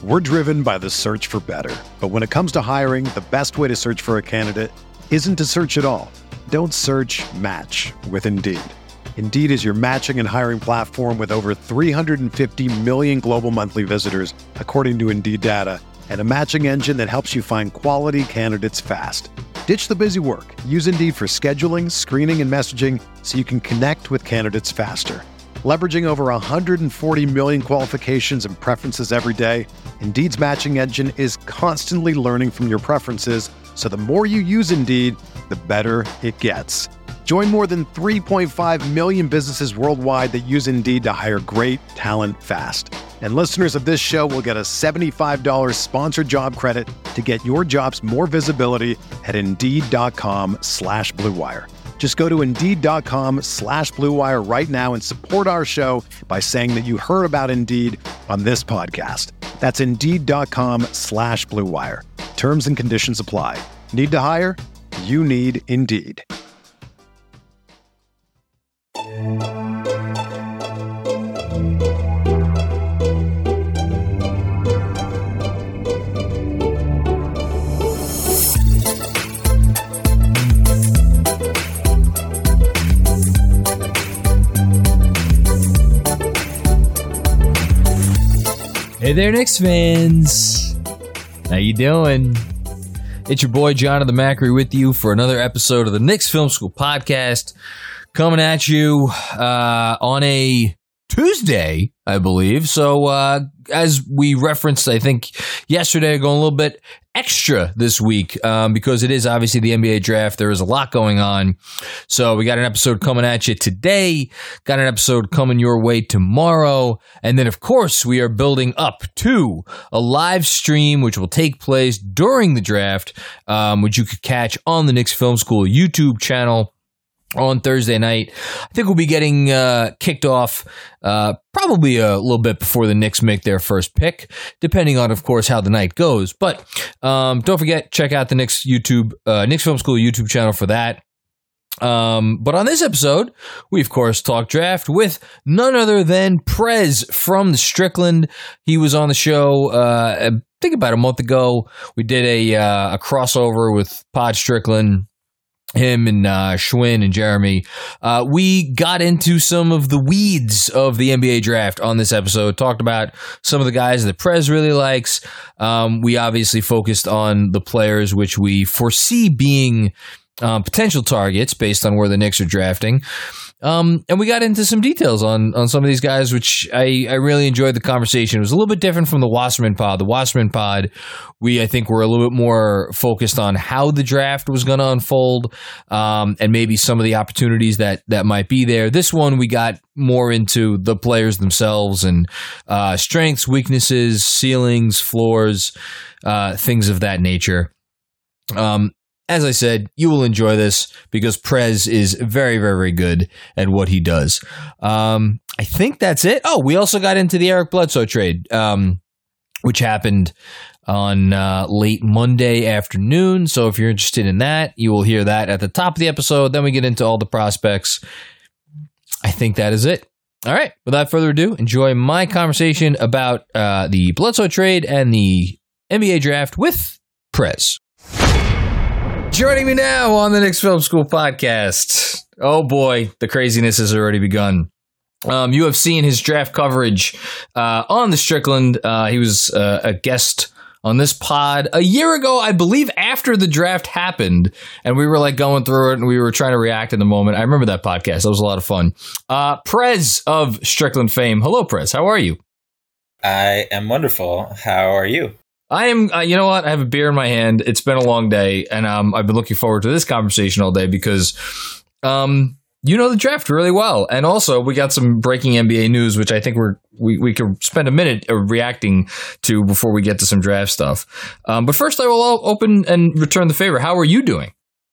We're driven by the search for better. But when it comes to hiring, the best way to search for a candidate isn't to search at all. Don't search, match with Indeed. Indeed is your matching and hiring platform with over 350 million global monthly visitors, according to Indeed data, and a matching engine that helps you find quality candidates fast. Ditch the busy work. Use Indeed for scheduling, screening, and messaging so you can connect with candidates faster. Leveraging over 140 million qualifications and preferences every day, Indeed's matching engine is constantly learning from your preferences, so the more you use Indeed, the better it gets. Join more than 3.5 million businesses worldwide that use Indeed to hire great talent fast. And listeners of this show will get a $75 sponsored job credit to get your jobs more visibility at Indeed.com/Blue Wire. Just go to Indeed.com/Blue Wire right now and support our show by saying that you heard about Indeed on this podcast. That's Indeed.com/Blue Wire. Terms and conditions apply. Need to hire? You need Indeed. Hey there, Knicks fans. How you doing? It's your boy, Jonathan Macri, with you for another episode of the Knicks Film School podcast, coming at you on a Tuesday, I believe. So as we referenced, I think, yesterday, going a little bit extra this week because it is obviously the NBA draft. There is a lot going on. So we got an episode coming at you today, got an episode coming your way tomorrow. And then, of course, we are building up to a live stream, which will take place during the draft, which you could catch on the Knicks Film School YouTube channel on Thursday night. I think we'll be getting kicked off probably a little bit before the Knicks make their first pick, depending on, of course, how the night goes. But don't forget, check out the Knicks Film School YouTube channel for that. But on this episode, we, of course, talk draft with none other than Prez from the Strickland. He was on the show, I think about a month ago. We did a crossover with Pod Strickland. Him and Schwinn and Jeremy. We got into some of the weeds of the NBA draft on this episode, talked about some of the guys that Prez really likes. We obviously focused on the players which we foresee being potential targets based on where the Knicks are drafting. And we got into some details on some of these guys, which I really enjoyed the conversation. It was a little bit different from the Wasserman Pod. The Wasserman Pod, I think were a little bit more focused on how the draft was going to unfold, and maybe some of the opportunities that might be there. This one, we got more into the players themselves and strengths, weaknesses, ceilings, floors, things of that nature. As I said, you will enjoy this because Prez is very, very, very good at what he does. I think that's it. Oh, we also got into the Eric Bledsoe trade, which happened on late Monday afternoon. So if you're interested in that, you will hear that at the top of the episode. Then we get into all the prospects. I think that is it. All right. Without further ado, enjoy my conversation about the Bledsoe trade and the NBA draft with Prez. Joining me now on the Knicks Film School podcast. Oh boy, the craziness has already begun. You have seen his draft coverage on the Strickland. He was a guest on this pod a year ago, I believe, after the draft happened, and we were like going through it and we were trying to react in the moment. I remember that podcast. That was a lot of fun. Prez of Strickland fame. Hello, Prez. How are you? I am wonderful. How are you? I am, you know what? I have a beer in my hand. It's been a long day, and I've been looking forward to this conversation all day because, you know the draft really well. And also, we got some breaking NBA news, which I think we could spend a minute reacting to before we get to some draft stuff. But first, I will open and return the favor. How are you doing?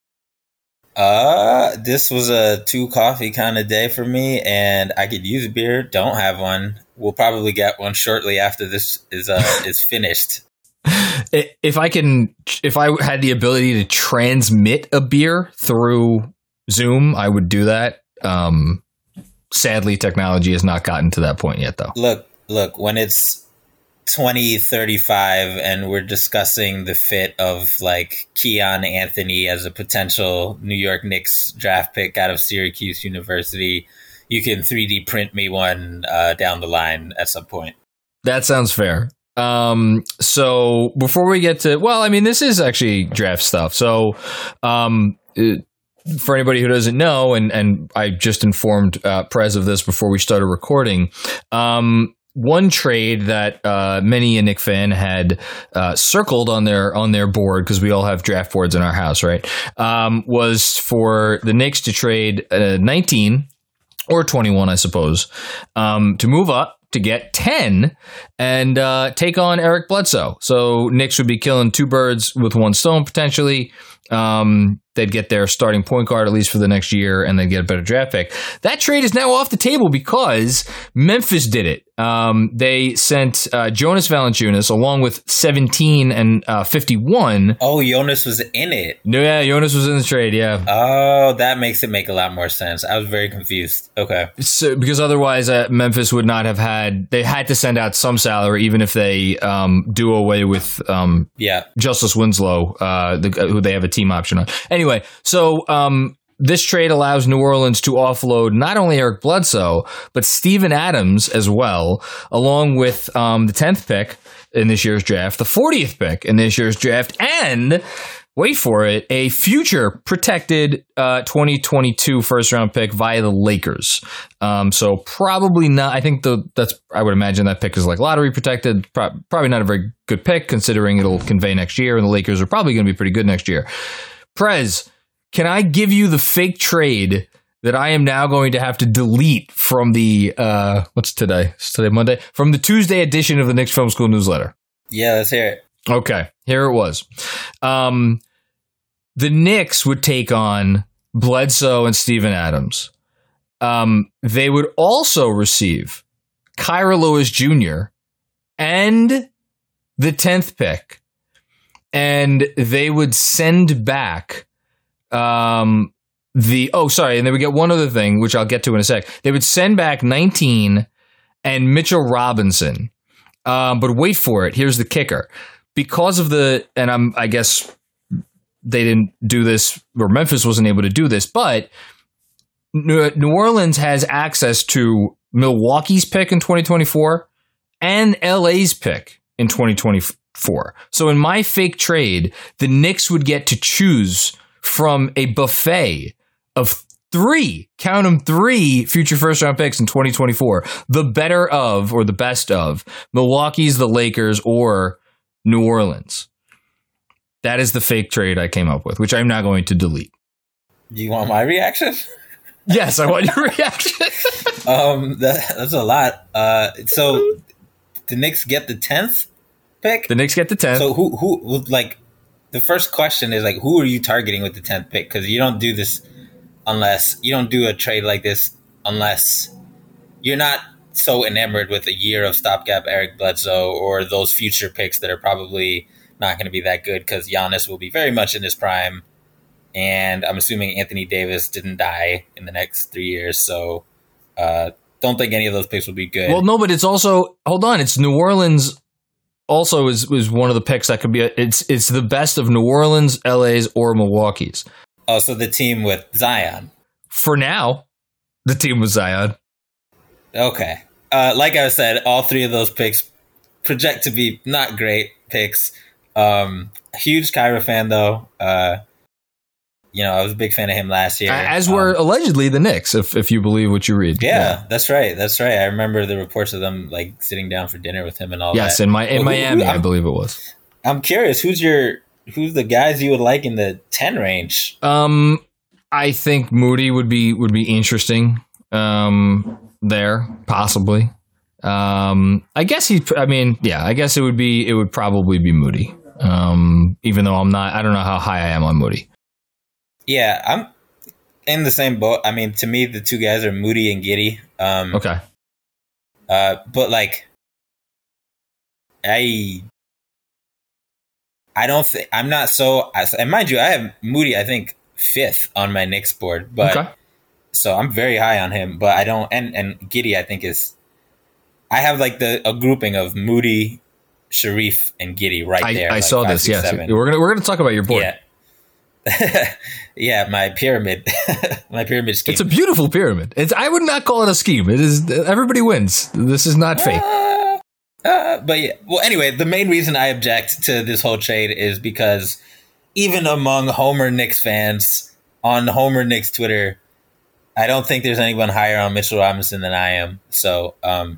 This was a 2 coffee kind of day for me, and I could use a beer. Don't have one. We'll probably get one shortly after this is finished. If I had the ability to transmit a beer through Zoom, I would do that. Sadly, technology has not gotten to that point yet, though. Look, when it's 2035 and we're discussing the fit of like Keon Anthony as a potential New York Knicks draft pick out of Syracuse University, you can 3D print me one down the line at some point. That sounds fair. So before we get to, well, I mean, this is actually draft stuff. So, for anybody who doesn't know, and I just informed Prez of this before we started recording, one trade that many a Knick fan had circled on their board, because we all have draft boards in our house, right? Was for the Knicks to trade 19 or 21, I suppose, to move up to get 10 and take on Eric Bledsoe. So Knicks would be killing two birds with one stone potentially. They'd get their starting point guard at least for the next year, and they'd get a better draft pick. That trade is now off the table because Memphis did it. They sent Jonas Valanciunas along with 17 and 51. Oh, Jonas was in it. No, yeah, Jonas was in the trade, yeah. Oh, that makes it make a lot more sense. I was very confused. Okay. So, because otherwise Memphis would not have they had to send out some salary, even if they do away with Justice Winslow, who they have a team option on. Anyway, so this trade allows New Orleans to offload not only Eric Bledsoe, but Steven Adams as well, along with the 10th pick in this year's draft, the 40th pick in this year's draft, and, wait for it, a future protected 2022 first-round pick via the Lakers. So probably not, I think I would imagine that pick is like lottery protected, probably not a very good pick considering it'll convey next year, and the Lakers are probably going to be pretty good next year. Prez, can I give you the fake trade that I am now going to have to delete from the, what's today? Is today Monday? From the Tuesday edition of the Knicks Film School newsletter. Yeah, let's hear it. Okay, here it was. The Knicks would take on Bledsoe and Steven Adams. They would also receive Kyra Lewis Jr. and the 10th pick. And they would send back and they would get one other thing, which I'll get to in a sec. They would send back 19 and Mitchell Robinson. But wait for it. Here's the kicker. Because of I guess they didn't do this, or Memphis wasn't able to do this, but New Orleans has access to Milwaukee's pick in 2024 and LA's pick in 2024. So in my fake trade, the Knicks would get to choose from a buffet of three future first round picks in 2024. The better of, or the best of, Milwaukee's, the Lakers, or New Orleans. That is the fake trade I came up with, which I'm now going to delete. Do you want my reaction? Yes, I want your reaction. That's a lot. So the Knicks get the 10th pick? The Knicks get the 10th. So who like, the first question is like, who are you targeting with the 10th pick? Because you don't do a trade like this unless you're not so enamored with a year of stopgap Eric Bledsoe or those future picks that are probably not going to be that good because Giannis will be very much in his prime. And I'm assuming Anthony Davis didn't die in the next 3 years. So don't think any of those picks will be good. Well, no, but it's also, hold on, it's New Orleans also is one of the picks that could be, it's the best of New Orleans, LA's, or Milwaukee's. Oh, so the team with Zion. For now, the team with Zion. Okay. Like I said, all three of those picks project to be not great picks. Huge Kyra fan, though. I was a big fan of him last year. As were allegedly the Knicks, if you believe what you read. Yeah, that's right. I remember the reports of them like sitting down for dinner with him and all that. Yes, in Miami, I believe it was. I'm curious, who's the guys you would like in the 10 range? I think Moody would be interesting. There, possibly. I guess I guess it would probably be Moody. Even though I don't know how high I am on Moody. Yeah, I'm in the same boat. I mean, to me, the two guys are Moody and Giddey. Okay. But like, I don't think I'm not so. And mind you, I have Moody, I think 5th on my Knicks board, but okay. So I'm very high on him. But I don't. And Giddey, I think I have like a grouping of Moody, Sharif and Giddey right there. I like saw 5, this. 6, Yes, 7. we're gonna talk about your board. Yeah. Yeah, my pyramid, my pyramid scheme. It's a beautiful pyramid. I would not call it a scheme. It is everybody wins. This is not fake. But yeah, well, anyway, the main reason I object to this whole trade is because even among Homer Knicks fans on Homer Knicks Twitter, I don't think there's anyone higher on Mitchell Robinson than I am. So,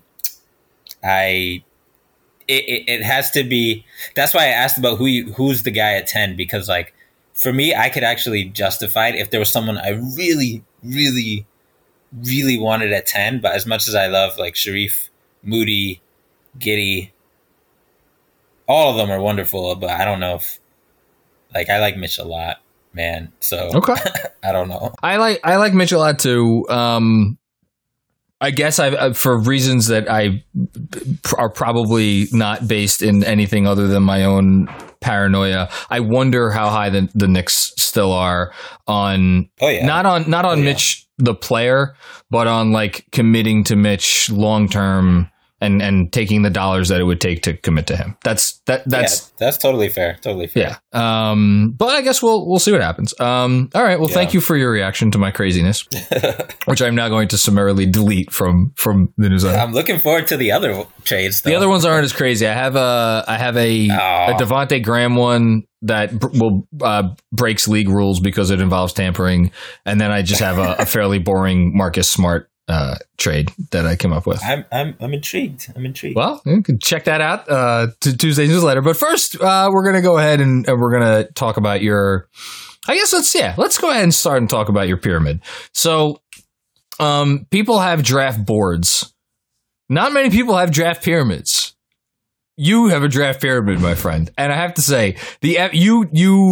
it has to be. That's why I asked about who's the guy at 10, because like for me, I could actually justify it if there was someone I really, really, really wanted at 10. But as much as I love like Sharif, Moody, Giddey, all of them are wonderful, but I don't know if like I like Mitch a lot, man. So okay. I don't know. I like Mitch a lot too. I guess I for reasons that are probably not based in anything other than my own paranoia. I wonder how high the Knicks still are on. Oh yeah, not on Mitch the player, but on like committing to Mitch long term. And taking the dollars that it would take to commit to him. That's totally fair. Totally fair. Yeah. But I guess we'll see what happens. All right. Well, thank you for your reaction to my craziness, which I'm now going to summarily delete from the newsletter. I'm looking forward to the other trades, though. The other ones aren't as crazy. I have a Devontae Graham one that breaks league rules because it involves tampering, and then I just have a fairly boring Marcus Smart trade that I came up with. I'm intrigued. Well, you can check that out to Tuesday's newsletter. But first, we're going to go ahead and we're going to talk about your. I guess let's go ahead and start and talk about your pyramid. So, people have draft boards. Not many people have draft pyramids. You have a draft pyramid, my friend, and I have to say you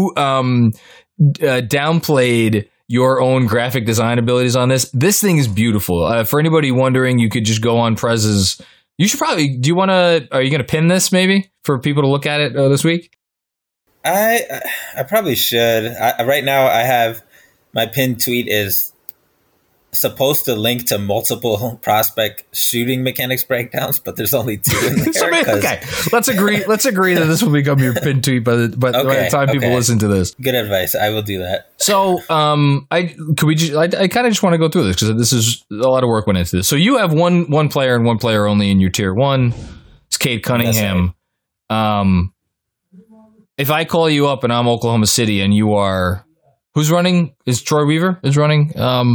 downplayed your own graphic design abilities on this. This thing is beautiful. For anybody wondering, you could just go on Prez's. You should probably. Are you going to pin this maybe for people to look at it this week? I probably should. Right now, I have my pinned tweet is supposed to link to multiple prospect shooting mechanics breakdowns, but there's only 2 in there. Okay, let's agree that this will become your pinned tweet by the time people listen to this. Good advice. I will do that. So, I kind of just want to go through this because this is a lot of work went into this. So you have one player and one player only in your tier 1. It's Cade Cunningham. Right. If I call you up and I'm Oklahoma City and you are, who's running? Is Troy Weaver is running?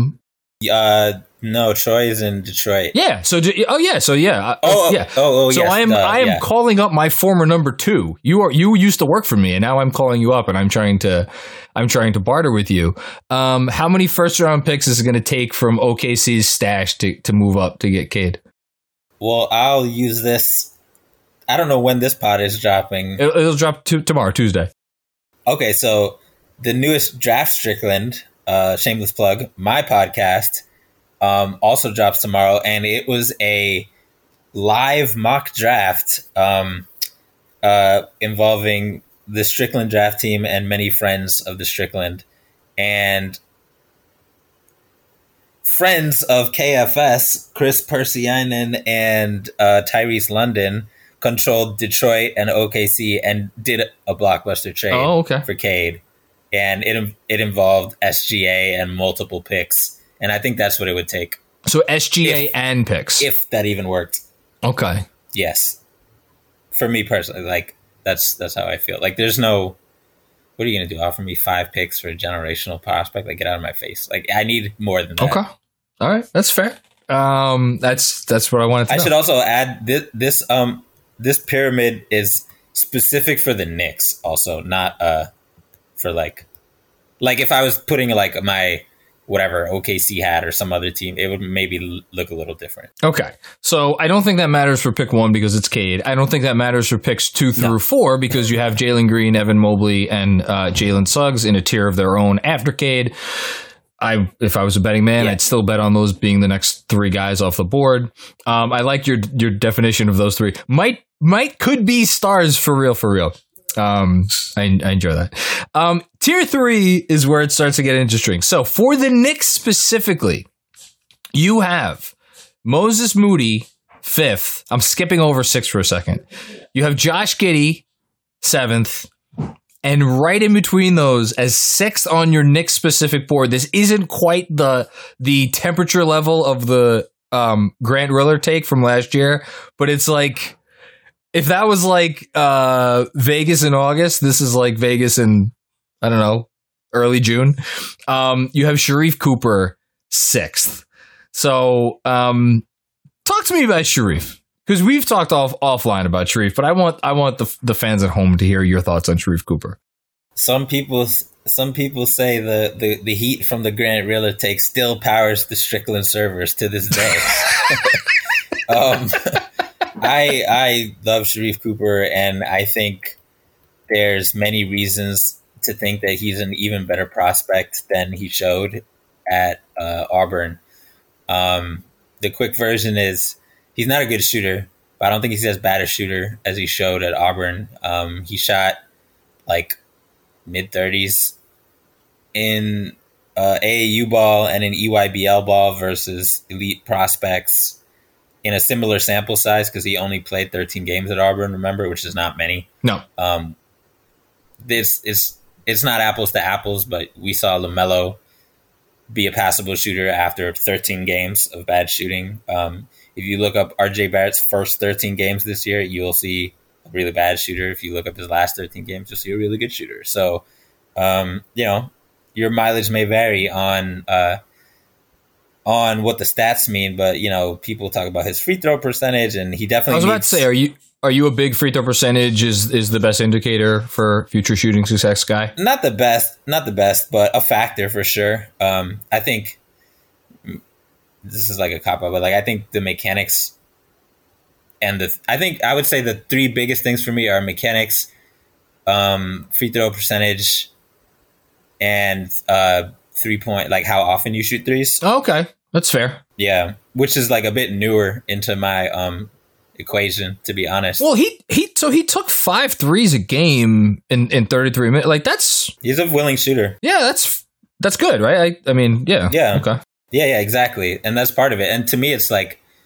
No, Troy is in Detroit. Yeah. So, yeah. So I am calling up my former number 2. You used to work for me, and now I'm calling you up, and I'm trying to barter with you. How many first round picks is it going to take from OKC's stash to move up to get Cade? Well, I'll use this. I don't know when this pod is dropping. It'll drop tomorrow, Tuesday. Okay, so the newest Draft Strickland. Shameless plug, my podcast also drops tomorrow, and it was a live mock draft involving the Strickland draft team and many friends of the Strickland, and friends of KFS, Chris Persianen and Tyrese London controlled Detroit and OKC and did a blockbuster trade for Cade. And it involved SGA and multiple picks. And I think that's what it would take. So SGA and picks. If that even worked. Okay. Yes. For me personally, like that's how I feel. Like there's no, what are you going to do? Offer me 5 picks for a generational prospect? Like get out of my face. Like I need more than that. Okay. All right. That's fair. That's what I wanted to know. I should also add this pyramid is specific for the Knicks also, not for like if I was putting like my whatever OKC hat or some other team, it would maybe look a little different. Okay. So I don't think that matters for pick 1 because it's Cade. I don't think that matters for picks 2 through 4 because you have Jalen Green, Evan Mobley, and Jalen Suggs in a tier of their own after Cade. If I was a betting man, I'd still bet on those being the next 3 guys off the board. I like your definition of those 3. Could be stars for real. I enjoy that. Tier 3 is where it starts to get interesting. So for the Knicks specifically, you have Moses Moody, 5th. I'm skipping over 6th for a second. You have Josh Giddey, 7th. And right in between those, as 6th on your Knicks specific board, this isn't quite the temperature level of the Grant Riller take from last year, but it's like, if that was like Vegas in August, this is like Vegas in, I don't know, early June. You have Sharif Cooper, 6th. So talk to me about Sharif. Because we've talked offline about Sharif, but I want the fans at home to hear your thoughts on Sharif Cooper. Some people say the heat from the Grant Riller take still powers the Strickland servers to this day. I love Sharif Cooper, and I think there's many reasons to think that he's an even better prospect than he showed at Auburn. The quick version is, he's not a good shooter, but I don't think he's as bad a shooter as he showed at Auburn. He shot like mid-30s in AAU ball and in EYBL ball versus elite prospects in a similar sample size, because he only played 13 games at Auburn, remember, which is not many. No. It's not apples to apples, but we saw LaMelo be a passable shooter after 13 games of bad shooting. If you look up RJ Barrett's first 13 games this year, you'll see a really bad shooter. If you look up his last 13 games, you'll see a really good shooter. So, your mileage may vary on what the stats mean, but people talk about his free throw percentage, and he definitely. I was about to say, are you a big free throw percentage is the best indicator for future shooting success guy? Not the best, but a factor for sure. I think this is like a cop out, but I think the mechanics and I would say the three biggest things for me are mechanics, free throw percentage, and 3-point, like how often you shoot threes. Oh, okay, that's fair. Yeah, which is like a bit newer into my equation, to be honest. Well, he took 5 threes a game in 33 minutes. He's a willing shooter. Yeah, that's good, right? I mean, yeah. Yeah. Okay. Yeah, exactly. And that's part of it. And to me, it's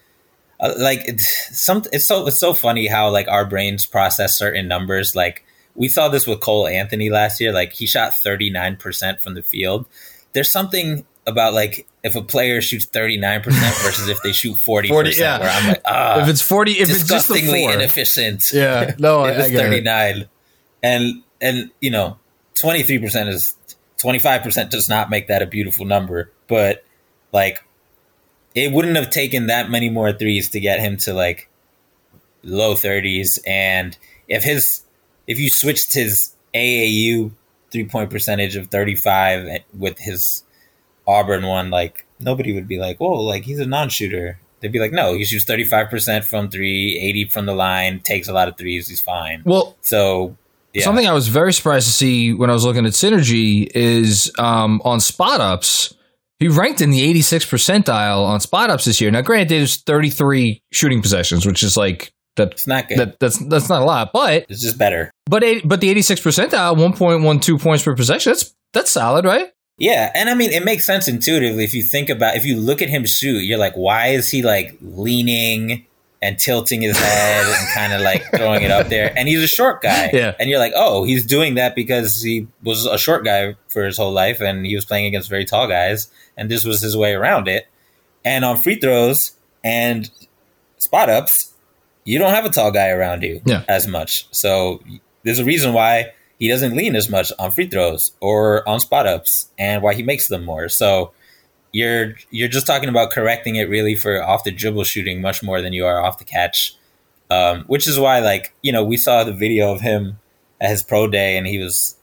it's so funny how our brains process certain numbers. Like, we saw this with Cole Anthony last year. Like, he shot 39% from the field. There's something about if a player shoots 39% versus if they shoot 40%, where I'm like, if it's 40, if it's just the 4. Inefficient. Yeah, no, if it's 39, and 23% is 25% does not make that a beautiful number, but it wouldn't have taken that many more threes to get him to low 30s, and if you switched his AAU 3-point percentage of 35 with his Auburn one, nobody would be he's a non-shooter. They'd be like, no, he shoots 35% from 3, 80 from the line, takes a lot of threes, he's fine. Well, so yeah. Something I was very surprised to see when I was looking at Synergy is on spot ups, he ranked in the 86th percentile on spot ups this year. Now, granted, there's 33 shooting possessions, which is it's not good. That's not a lot, but it's just better. But the 86th percentile, 1.12 points per possession, that's solid, right? Yeah, and I mean, it makes sense intuitively if you look at him shoot, you're like, why is he leaning and tilting his head and kind of throwing it up there? And he's a short guy. Yeah. And you're like, oh, he's doing that because he was a short guy for his whole life and he was playing against very tall guys, and this was his way around it. And on free throws and spot ups, you don't have a tall guy around you as much. So there's a reason why he doesn't lean as much on free throws or on spot ups, and why he makes them more. So you're just talking about correcting it really for off the dribble shooting much more than you are off the catch, which is why we saw the video of him at his pro day, and he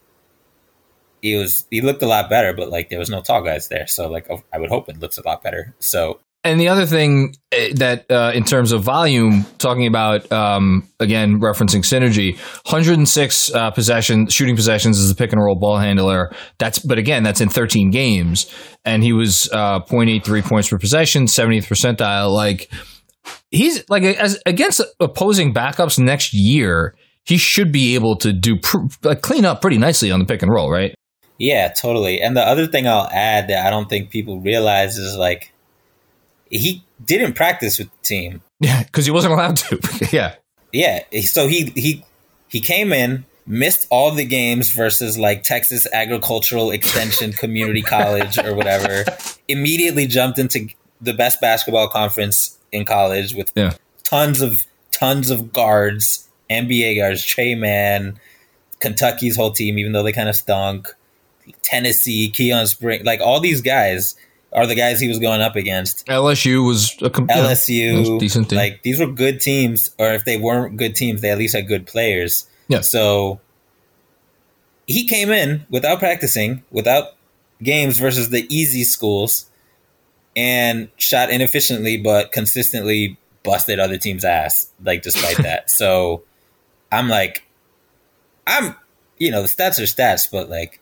looked a lot better, but there was no tall guys there. So I would hope it looks a lot better. So. And the other thing that in terms of volume, talking about, again, referencing Synergy, 106 shooting possessions as a pick and roll ball handler. But again, that's in 13 games. And he was 0.83 points per possession, 70th percentile. He's as against opposing backups next year, he should be able to do clean up pretty nicely on the pick and roll, right? Yeah, totally. And the other thing I'll add that I don't think people realize is he didn't practice with the team. Yeah, because he wasn't allowed to. Yeah. Yeah. So he came in, missed all the games versus like Texas Agricultural Extension Community College or whatever. Immediately jumped into the best basketball conference in college with tons of guards, NBA guards, Trey Mann, Kentucky's whole team, even though they kind of stunk. Tennessee, Keon Spring, like all these guys are the guys he was going up against. LSU was LSU, decent team. Like these were good teams, or if they weren't good teams, they at least had good players. Yeah. So he came in without practicing, without games versus the easy schools, and shot inefficiently but consistently busted other teams' ass. Like despite that, so the stats are stats, but like.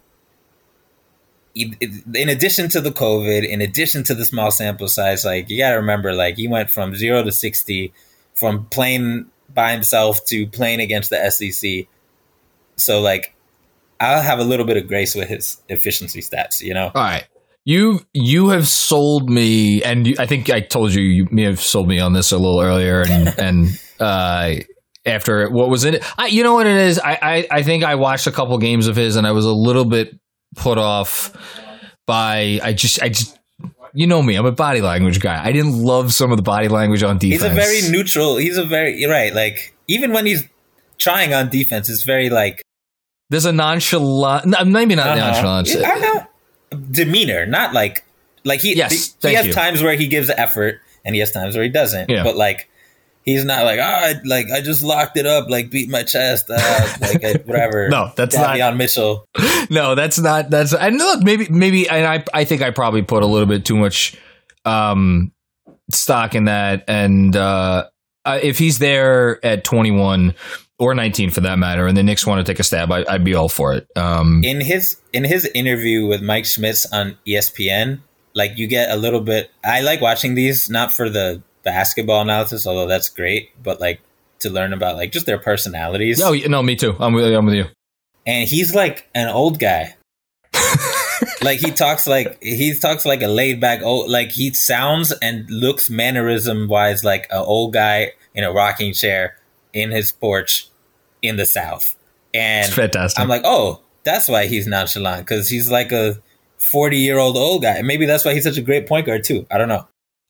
In addition to the COVID, in addition to the small sample size, like you got to remember, like he went from 0 to 60, from playing by himself to playing against the SEC. So like, I'll have a little bit of grace with his efficiency stats, you know? All right. You have sold me, and I think I told you may have sold me on this a little earlier, and after what was in it, you know what it is? I think I watched a couple games of his, and I was a little bit put off by I just you know me, I'm a body language guy. I didn't love some of the body language on defense. He's a very neutral. You're right. Like even when he's trying on defense, it's very like there's a nonchalant, maybe not nonchalance. I know demeanor, not like he has times where he gives effort and he has times where he doesn't. Yeah. But like he's not like I just locked it up, like beat my chest, whatever. No, that's not Davion Mitchell. No, that's not. That's and look, maybe, and I think I probably put a little bit too much stock in that. And if he's there at 21 or 19 for that matter, and the Knicks want to take a stab, I'd be all for it. In his interview with Mike Schmitz on ESPN, like you get a little bit. I like watching these, not for the basketball analysis, although that's great, but like to learn about like just their personalities. Oh no, me too. I'm with you. And he's like an old guy. Like he talks like a laid back old, like he sounds and looks mannerism wise like an old guy in a rocking chair in his porch in the South. And it's fantastic. I'm like, oh, that's why he's nonchalant, because he's like a 40-year-old old guy. And maybe that's why he's such a great point guard too. I don't know.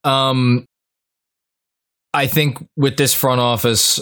I think with this front office,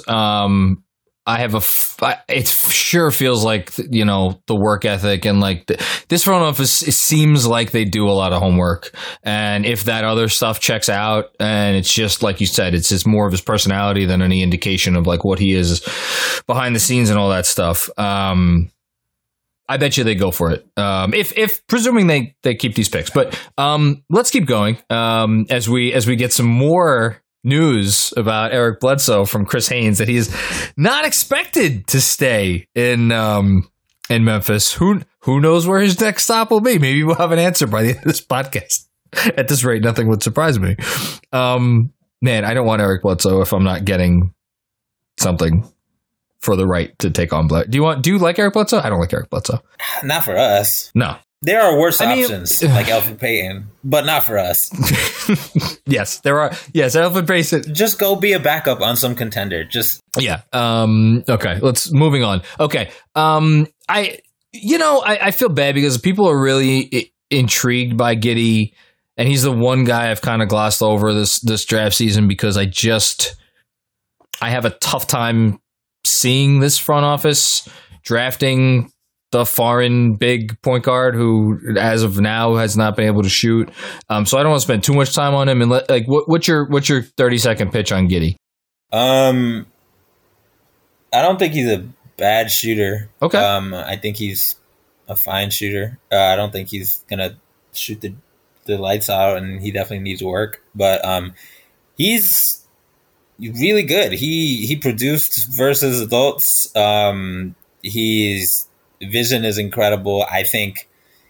it sure feels like, you know, the work ethic and like this front office, it seems like they do a lot of homework. And if that other stuff checks out and it's just like you said, it's just more of his personality than any indication of like what he is behind the scenes and all that stuff. I bet you they go for it. If presuming they keep these picks, but let's keep going as we get some more news about Eric Bledsoe from Chris Haynes that he is not expected to stay in Memphis. Who knows where his next stop will be? Maybe we'll have an answer by the end of this podcast. At this rate, nothing would surprise me. Man, I don't want Eric Bledsoe if I'm not getting something for the right to take on Bledsoe. Do you like Eric Bledsoe? I don't like Eric Bledsoe. Not for us. No. There are worse options like Elfrid Payton, but not for us. Yes, there are. Yes, Elfrid Payton. Just go be a backup on some contender. Yeah. Okay. Moving on. Okay. I feel bad because people are really intrigued by Giddey, and he's the one guy I've kind of glossed over this draft season because I have a tough time seeing this front office drafting the foreign big point guard who, as of now, has not been able to shoot. So I don't want to spend too much time on him. And what's your 30-second pitch on Giddey? I don't think he's a bad shooter. Okay. I think he's a fine shooter. I don't think he's gonna shoot the lights out, and he definitely needs work. But he's really good. He produced versus adults. His vision is incredible. I think,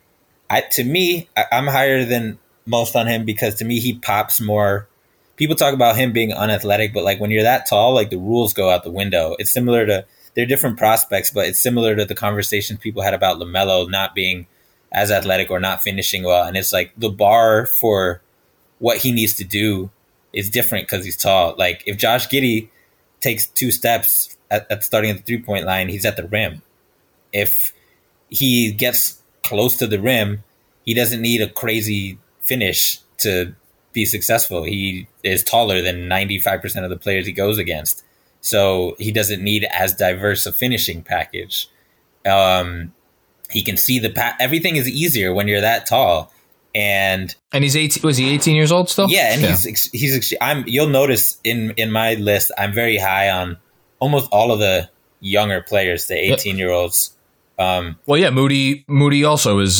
I'm higher than most on him because to me he pops more. People talk about him being unathletic, but like when you're that tall, like the rules go out the window. It's similar to, they're different prospects, but it's similar to the conversations people had about LaMelo not being as athletic or not finishing well. And it's like the bar for what he needs to do is different because he's tall. Like if Josh Giddey takes 2 steps at starting at the 3-point line, he's at the rim. If he gets close to the rim, he doesn't need a crazy finish to be successful. He is taller than 95% of the players he goes against. So he doesn't need as diverse a finishing package. He can see everything is easier when you're that tall. And he's 18. Was he 18 years old still? Yeah, and he's you'll notice in my list, I'm very high on almost all of the younger players, the 18-year-olds. Well, yeah, Moody also is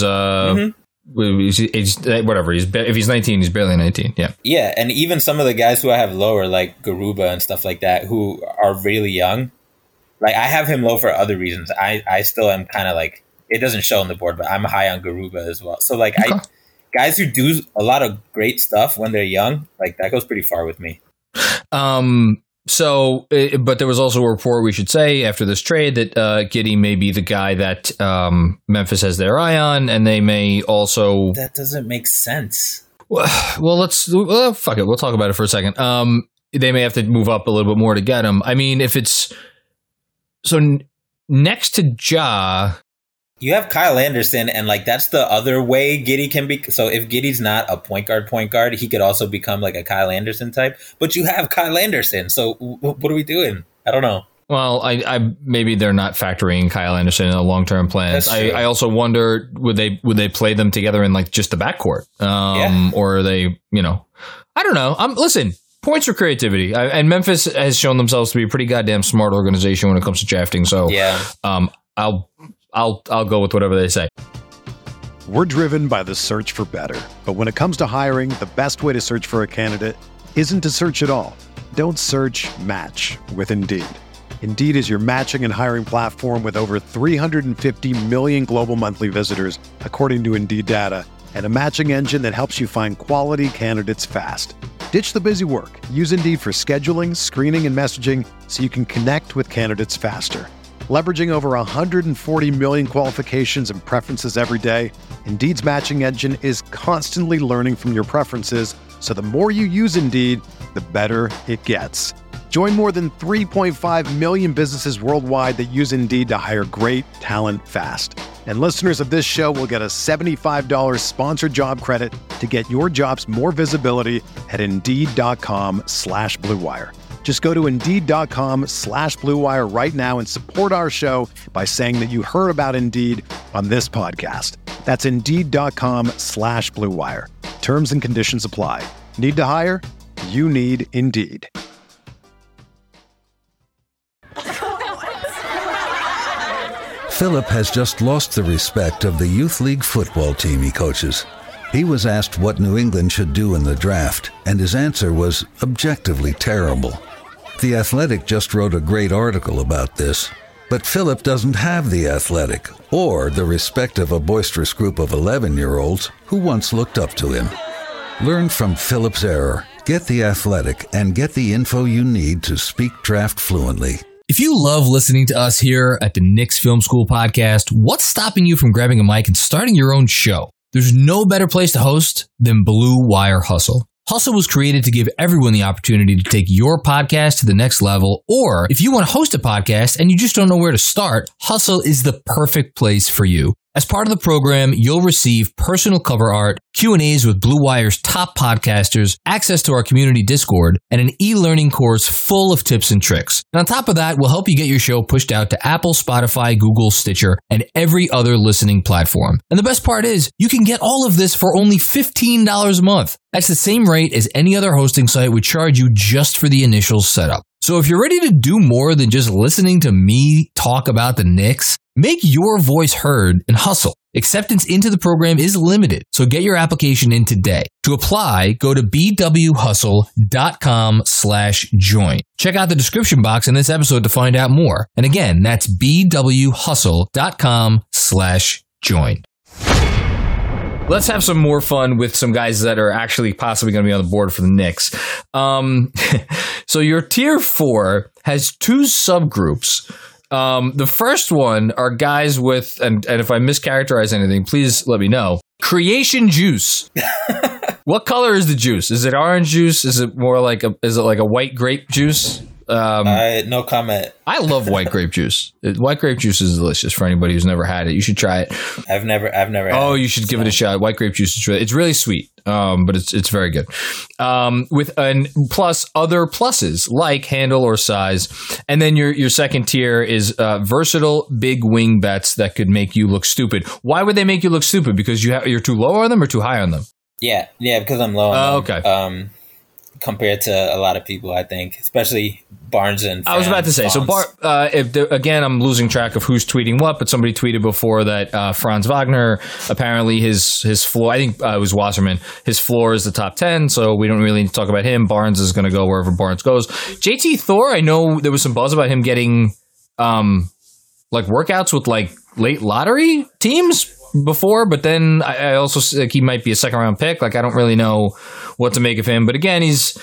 whatever. If he's 19, he's barely 19. Yeah. Yeah, and even some of the guys who I have lower, like Garuba and stuff like that, who are really young. Like I have him low for other reasons. I still am kind of like, it doesn't show on the board, but I'm high on Garuba as well. So like guys who do a lot of great stuff when they're young, like that goes pretty far with me. But there was also a report, we should say, after this trade that Giddey may be the guy that Memphis has their eye on, and they may also... That doesn't make sense. Well, fuck it. We'll talk about it for a second. They may have to move up a little bit more to get him. I mean, if it's... So next to Ja... You have Kyle Anderson, and like that's the other way Giddey can be. So if Giddey's not a point guard, he could also become like a Kyle Anderson type. But you have Kyle Anderson, so what are we doing? I don't know. Well, I maybe they're not factoring Kyle Anderson in the long-term plans. I also wonder would they play them together in like just the backcourt, or are they, I don't know. Listen. Points for creativity, and Memphis has shown themselves to be a pretty goddamn smart organization when it comes to drafting. So I'll go with whatever they say. We're driven by the search for better. But when it comes to hiring, the best way to search for a candidate isn't to search at all. Don't search, match with Indeed. Indeed is your matching and hiring platform with over 350 million global monthly visitors, according to Indeed data, and a matching engine that helps you find quality candidates fast. Ditch the busy work. Use Indeed for scheduling, screening, and messaging so you can connect with candidates faster. Leveraging over 140 million qualifications and preferences every day, Indeed's matching engine is constantly learning from your preferences, so the more you use Indeed, the better it gets. Join more than 3.5 million businesses worldwide that use Indeed to hire great talent fast. And listeners of this show will get a $75 sponsored job credit to get your jobs more visibility at Indeed.com/Blue Wire. Just go to Indeed.com/Blue Wire right now and support our show by saying that you heard about Indeed on this podcast. That's Indeed.com/Blue Wire. Terms and conditions apply. Need to hire? You need Indeed. Philip has just lost the respect of the youth league football team he coaches. He was asked what New England should do in the draft, and his answer was objectively terrible. The Athletic just wrote a great article about this, but Philip doesn't have The Athletic or the respect of a boisterous group of 11-year-olds who once looked up to him. Learn from Philip's error, get The Athletic, and get the info you need to speak draft fluently. If you love listening to us here at the Knicks Film School podcast, what's stopping you from grabbing a mic and starting your own show? There's no better place to host than Blue Wire Hustle. Hustle was created to give everyone the opportunity to take your podcast to the next level, or if you want to host a podcast and you just don't know where to start, Hustle is the perfect place for you. As part of the program, you'll receive personal cover art, Q&As with Blue Wire's top podcasters, access to our community Discord, and an e-learning course full of tips and tricks. And on top of that, we'll help you get your show pushed out to Apple, Spotify, Google, Stitcher, and every other listening platform. And the best part is, you can get all of this for only $15 a month. That's the same rate as any other hosting site would charge you just for the initial setup. So if you're ready to do more than just listening to me talk about the Knicks, make your voice heard and hustle. Acceptance into the program is limited, so get your application in today. To apply, go to bwhustle.com/join. Check out the description box in this episode to find out more. And again, that's bwhustle.com/join. Let's have some more fun with some guys that are actually possibly going to be on the board for the Knicks. So your tier 4 has 2 subgroups. The first one are guys with, and if I mischaracterize anything, please let me know, creation juice. What color is the juice? Is it orange juice? Is it more like is it like a white grape juice? No comment. I love white grape juice. White grape juice is delicious for anybody who's never had it. You should try it. I've never had Oh, you should give it a shot. White grape juice is it's really sweet. But it's very good. With plus other pluses like handle or size. And then your second tier is versatile big wing bets that could make you look stupid. Why would they make you look stupid? Because you're too low on them or too high on them? Yeah, because I'm low on them. Okay. Compared to a lot of people, I think, especially Barnes and I was about to say, so again, I'm losing track of who's tweeting what, but somebody tweeted before that Franz Wagner, apparently his floor, I think it was Wasserman, his floor is the top 10, so we don't really need to talk about him. Barnes is going to go wherever Barnes goes. JT Thor, I know there was some buzz about him getting like workouts with like late lottery teams before, but then I also think he might be a second round pick. Like, I don't really know what to make of him, but again, he's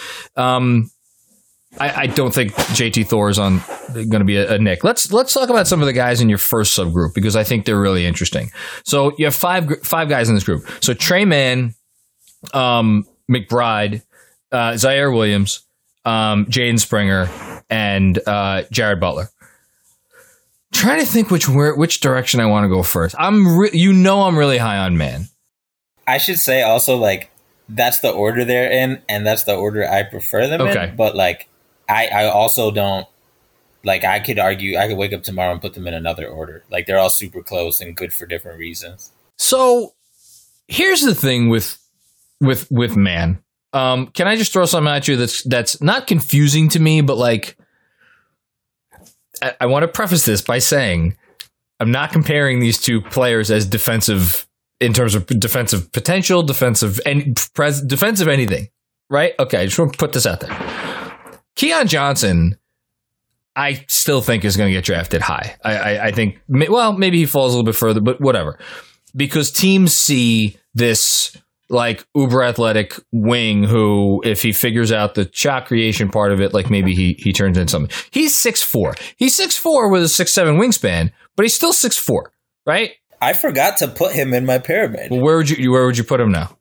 I don't think JT Thor is going to be a Nick. Let's talk about some of the guys in your first subgroup because I think they're really interesting. So you have five guys in this group. So Trey Mann, McBride, Zaire Williams, Jaden Springer, and Jared Butler. Trying to think which direction I want to go first. I'm really high on Mann. I should say also, like, that's the order they're in, and that's the order I prefer them in. But like, I also don't, like, I could argue, I could wake up tomorrow and put them in another order. Like, they're all super close and good for different reasons. So here's the thing with Mann. Can I just throw something at you that's not confusing to me, but like, I want to preface this by saying I'm not comparing these two players as defensive in terms of defensive potential, defensive anything, right? Okay, I just want to put this out there. Keon Johnson, I still think is going to get drafted high. I think, well, maybe he falls a little bit further, but whatever. Because teams see this like uber athletic wing who, if he figures out the shot creation part of it, like maybe he turns into something. He's 6'4". He's 6'4" with a 6'7" wingspan, but he's still 6'4", right? I forgot to put him in my pyramid. Well, where would you put him now?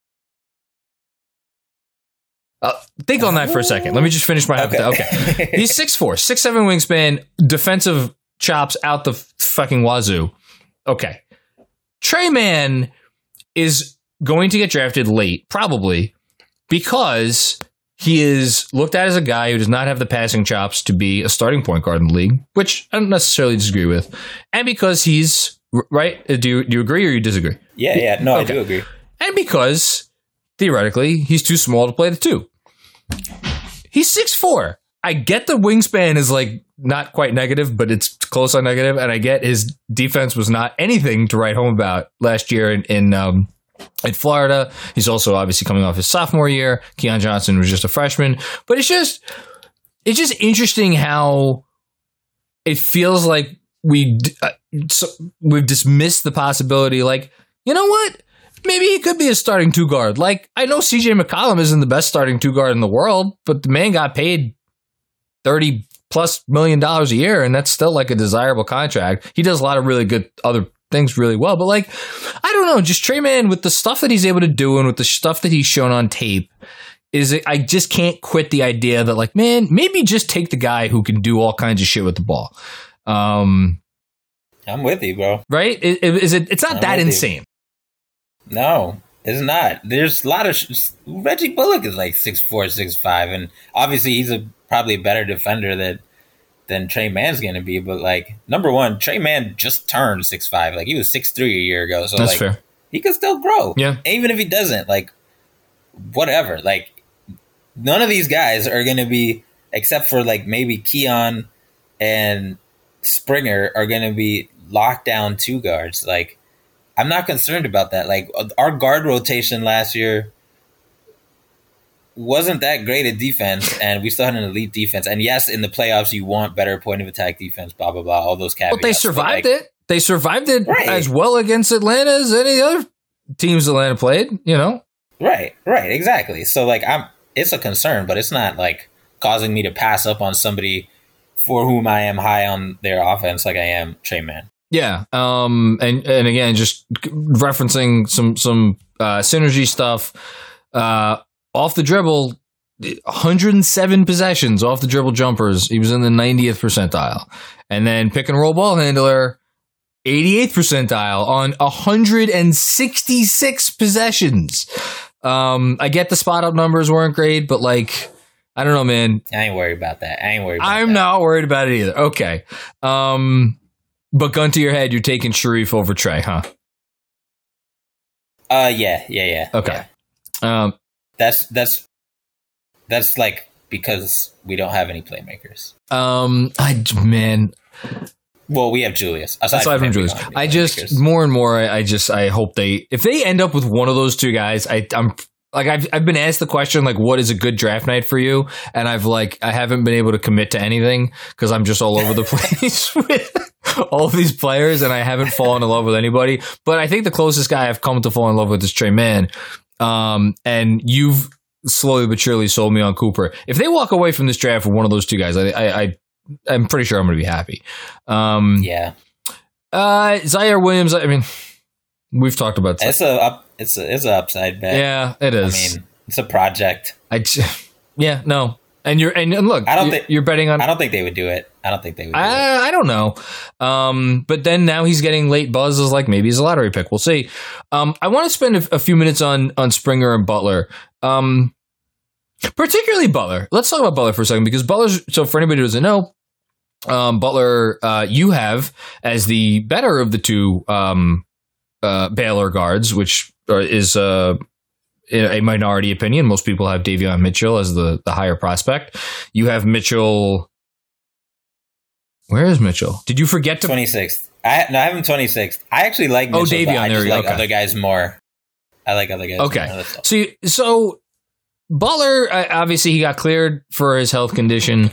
Think on that for a second. Let me just finish my okay. He's 6'4", 6'7" wingspan, defensive chops out the fucking wazoo. Okay. Trey Mann is going to get drafted late, probably, because he is looked at as a guy who does not have the passing chops to be a starting point guard in the league, which I don't necessarily disagree with, and because he's right. Do you agree or you disagree? Yeah. No, okay. I do agree. And because theoretically he's too small to play the two. He's 6'4". I get the wingspan is like not quite negative, but it's close on negative, and I get his defense was not anything to write home about last year in Florida. He's also obviously coming off his sophomore year. Keon Johnson was just a freshman, but it's just interesting how it feels like we've dismissed the possibility. Like, you know what? Maybe he could be a starting two guard. Like, I know CJ McCollum isn't the best starting two guard in the world, but the man got paid $30+ million a year, and that's still like a desirable contract. He does a lot of really good other things really well, but like, I don't know, just Trey Mann with the stuff that he's able to do and with the stuff that he's shown on tape, I just can't quit the idea that like, man, maybe just take the guy who can do all kinds of shit with the ball. I'm with you, bro. Right? It's not that insane. No, it's not. There's a lot of Reggie Bullock is like 6'4", 6'5", and obviously he's probably a better defender than Trey Mann's going to be. But like, number one, Trey Mann just turned 6'5". Like, he was 6'3" a year ago. So that's like, fair. He could still grow. Yeah. Even if he doesn't, like, whatever. Like, none of these guys are going to be, except for like maybe Keon and Springer, are going to be locked down two guards. Like, I'm not concerned about that. Like, our guard rotation last year wasn't that great at defense, and we still had an elite defense. And yes, in the playoffs, you want better point of attack defense, blah, blah, blah, all those caveats. But they survived it. They survived it right. As well against Atlanta as any other teams Atlanta played, you know? Right, exactly. So, like, it's a concern, but it's not, like, causing me to pass up on somebody for whom I am high on their offense like I am Trey Mann. Yeah, and again, just referencing some synergy stuff. Off the dribble, 107 possessions off the dribble jumpers. He was in the 90th percentile. And then pick and roll ball handler, 88th percentile on 166 possessions. I get the spot up numbers weren't great, but like, I don't know, man. I ain't worried about that. I'm not worried about it either. Okay. But gun to your head, you're taking Sharif over Trey, huh? Yeah. Okay. Yeah. That's like because we don't have any playmakers. Well, we have Julius. Aside from Julius, I just more and more. I hope if they end up with one of those two guys. I'm like I've been asked the question like, what is a good draft night for you? And I haven't been able to commit to anything because I'm just all over the place with all of these players, and I haven't fallen in love with anybody. But I think the closest guy I've come to fall in love with is Trey Mann. And you've slowly but surely sold me on Cooper. If they walk away from this draft with one of those two guys, I'm pretty sure I'm going to be happy. Yeah. Zaire Williams. I mean, we've talked about it's an upside bet. Yeah, it is. I mean, it's a project. No. And look, you're betting on. I don't think they would do it. I don't know. But then now he's getting late buzzes, like maybe he's a lottery pick. We'll see. I want to spend a few minutes on Springer and Butler. Particularly Butler. Let's talk about Butler for a second, because Butler's, so for anybody who doesn't know, Butler, you have as the better of the two Baylor guards, which is a minority opinion. Most people have Davion Mitchell as the higher prospect. You have Mitchell. Where is Mitchell? Did you forget to 26th? I have him 26th. I actually like Mitchell. Davion. I just like other guys more. I like other guys. Okay. So Butler, obviously, he got cleared for his health condition.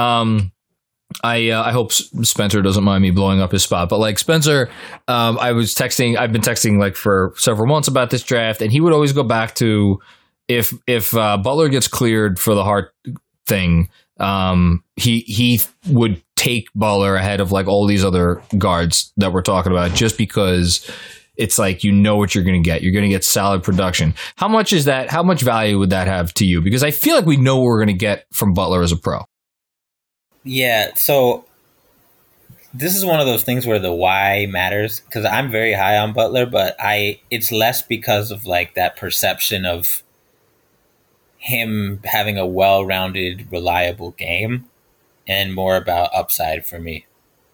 I hope Spencer doesn't mind me blowing up his spot, but like Spencer, I've been texting like for several months about this draft, and he would always go back to if Butler gets cleared for the heart thing, he would take Butler ahead of like all these other guards that we're talking about, just because it's like, you know what you're going to get. You're going to get solid production. How much is that? How much value would that have to you? Because I feel like we know what we're going to get from Butler as a pro. Yeah, so this is one of those things where the why matters, because I'm very high on Butler, but it's less because of like that perception of him having a well-rounded, reliable game, and more about upside for me.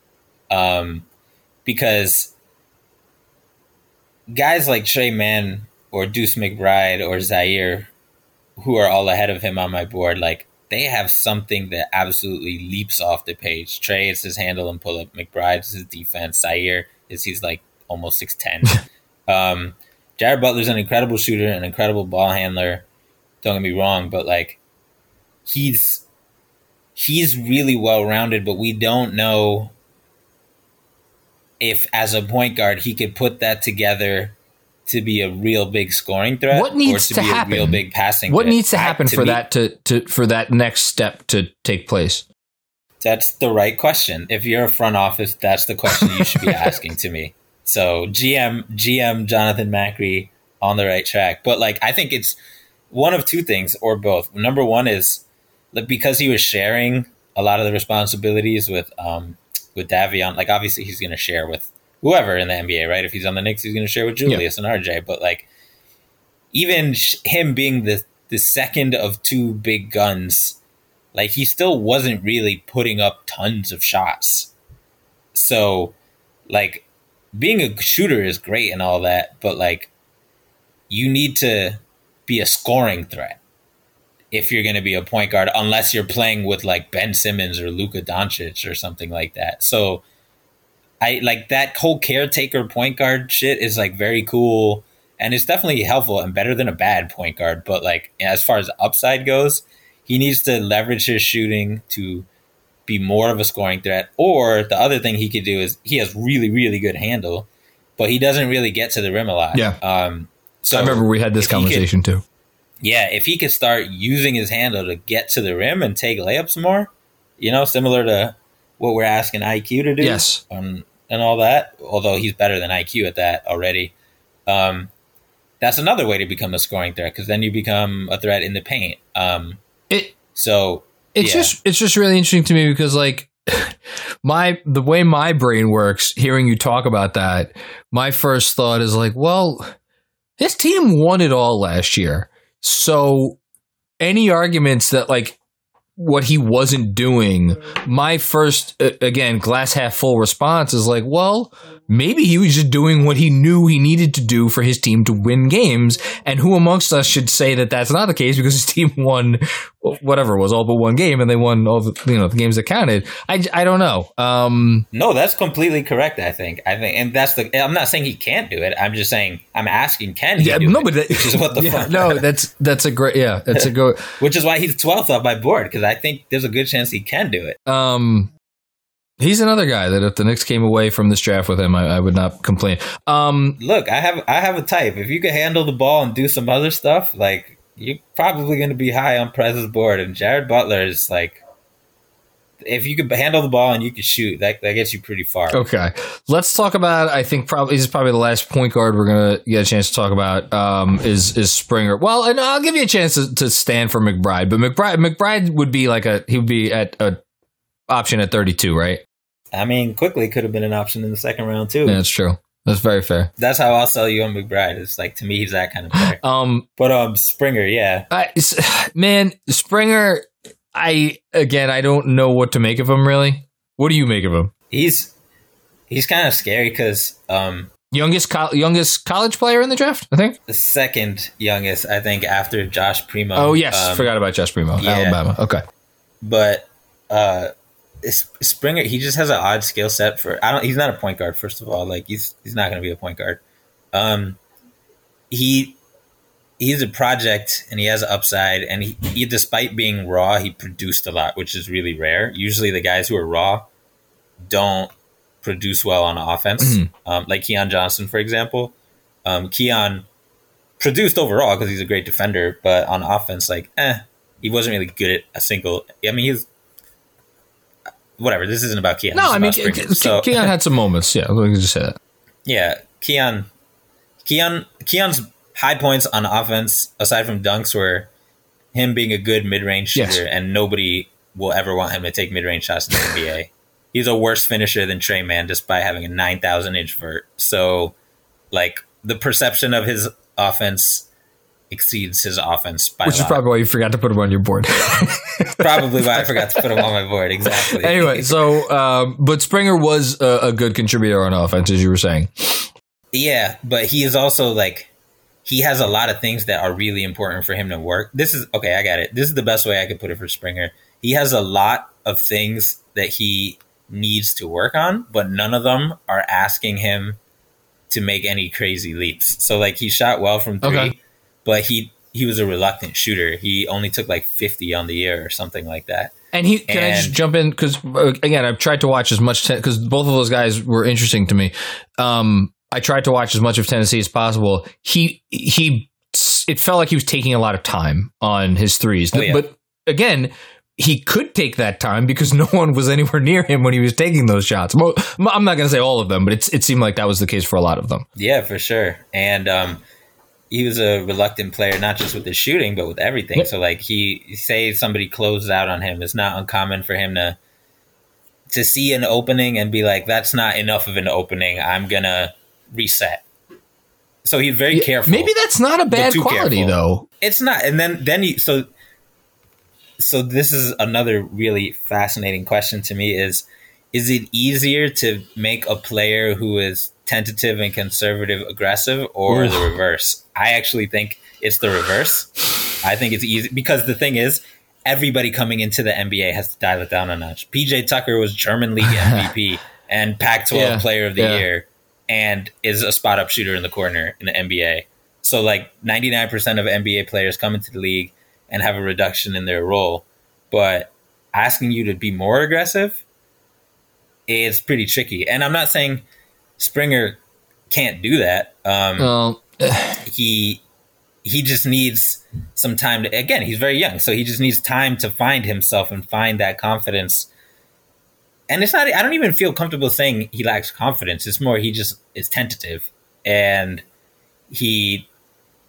Because guys like Trey Mann or Deuce McBride or Zaire, who are all ahead of him on my board, like, they have something that absolutely leaps off the page. Trey is his handle and pull up. McBride is his defense. Zaire he's like almost 6'10". Jared Butler's an incredible shooter, an incredible ball handler. Don't get me wrong, but like, he's really well rounded, but we don't know if as a point guard he could put that together to be a real big scoring threat. What needs to happen? A real big passing what threat. Needs to happen for that for that next step to take place? That's the right question. If you're a front office, that's the question you should be asking to me. So GM Jonathan Macri on the right track. But like, I think it's one of two things or both. Number one is because he was sharing a lot of the responsibilities with Davion. Like, obviously he's going to share with whoever in the NBA, right? If he's on the Knicks, he's going to share with Julius and RJ. But like, even him being the second of two big guns, like, he still wasn't really putting up tons of shots. So like, being a shooter is great and all that, but like, you need to be a scoring threat if you're going to be a point guard, unless you're playing with like Ben Simmons or Luka Doncic or something like that. So I like that whole caretaker point guard shit is like very cool, and it's definitely helpful and better than a bad point guard. But like, as far as upside goes, he needs to leverage his shooting to be more of a scoring threat. Or the other thing he could do is he has really, really good handle, but he doesn't really get to the rim a lot. Yeah. So I remember we had this conversation too. Yeah, if he could start using his handle to get to the rim and take layups more, similar to what we're asking IQ to do. Yes. And all that, although he's better than IQ at that already. that's another way to become a scoring threat, because then you become a threat in the paint. It's just really interesting to me because like the way my brain works, hearing you talk about that, my first thought is like, well, his team won it all last year. So any arguments that like what he wasn't doing, my first, again, glass half full response is like, well, maybe he was just doing what he knew he needed to do for his team to win games. And who amongst us should say that that's not the case because his team won whatever it was, all but one game, and they won all the the games that counted. I don't know. No, that's completely correct. I think, and I'm not saying he can't do it. I'm just saying I'm asking, can he? Do it? But which is what the fuck. No, that's a great that's a go. Which is why he's 12th off my board, because I think there's a good chance he can do it. He's another guy that if the Knicks came away from this draft with him, I would not complain. Look, I have a type. If you can handle the ball and do some other stuff, like, you're probably going to be high on Prez's board. And Jared Butler is like, if you can handle the ball and you can shoot, that gets you pretty far. Okay, let's talk about. I think this is probably the last point guard we're going to get a chance to talk about. Is Springer? Well, and I'll give you a chance to stand for McBride, but McBride would be he would be at a option at 32, right? I mean, Quickly could have been an option in the second round too. Yeah, that's true. That's very fair. That's how I'll sell you on McBride. It's like, to me, he's that kind of player. But Springer, yeah. Springer, I don't know what to make of him, really. What do you make of him? He's kind of scary because youngest college player in the draft, I think. The second youngest, I think, after Josh Primo. Oh yes, forgot about Josh Primo, yeah. Alabama. Okay, but Springer, he just has an odd skill set for. He's not a point guard. First of all, like he's not going to be a point guard. He's a project and he has an upside. And he, despite being raw, he produced a lot, which is really rare. Usually, the guys who are raw don't produce well on offense. Mm-hmm. Like Keon Johnson, for example. Keon produced overall because he's a great defender, but on offense, he wasn't really good at a single. I mean, he's. Whatever, this isn't about Keon. No, I mean, Keon had some moments. Yeah, let me just say that. Yeah, Keon's high points on offense, aside from dunks, were him being a good mid-range shooter, and nobody will ever want him to take mid-range shots in the NBA. He's a worse finisher than Trey Mann, despite having a 9,000-inch vert. So, the perception of his offense exceeds his offense by a lot. Which is probably why you forgot to put him on your board. Probably why I forgot to put him on my board. Exactly. Anyway, so but Springer was a good contributor on offense, as you were saying. Yeah, but he is also he has a lot of things that are really important for him to work. I got it. This is the best way I could put it for Springer. He has a lot of things that he needs to work on, but none of them are asking him to make any crazy leaps. So he shot well from three. Okay. But he was a reluctant shooter. He only took 50 on the year or something like that. And can I just jump in? Because, again, I've tried to watch as much, because both of those guys were interesting to me. I tried to watch as much of Tennessee as possible. It felt like he was taking a lot of time on his threes. Oh, yeah. But, again, he could take that time because no one was anywhere near him when he was taking those shots. I'm not going to say all of them, but it seemed like that was the case for a lot of them. Yeah, for sure. And he was a reluctant player, not just with his shooting, but with everything. Yep. So, say somebody closes out on him, it's not uncommon for him to see an opening and be like, that's not enough of an opening. I'm going to reset. So he's very careful. Maybe that's not a bad quality, though. It's not. And then so this is another really fascinating question to me is it easier to make a player who is tentative and conservative aggressive, or the reverse? I actually think it's the reverse. I think it's easy because the thing is, everybody coming into the NBA has to dial it down a notch. PJ Tucker was German League MVP and Pac-12 Player of the Year and is a spot-up shooter in the corner in the NBA. So 99% of NBA players come into the league and have a reduction in their role. But asking you to be more aggressive is pretty tricky. And I'm not saying Springer can't do that. He just needs some time to, again, he's very young, so he just needs time to find himself and find that confidence. And it's not, I don't even feel comfortable saying he lacks confidence. It's more he just is tentative, and he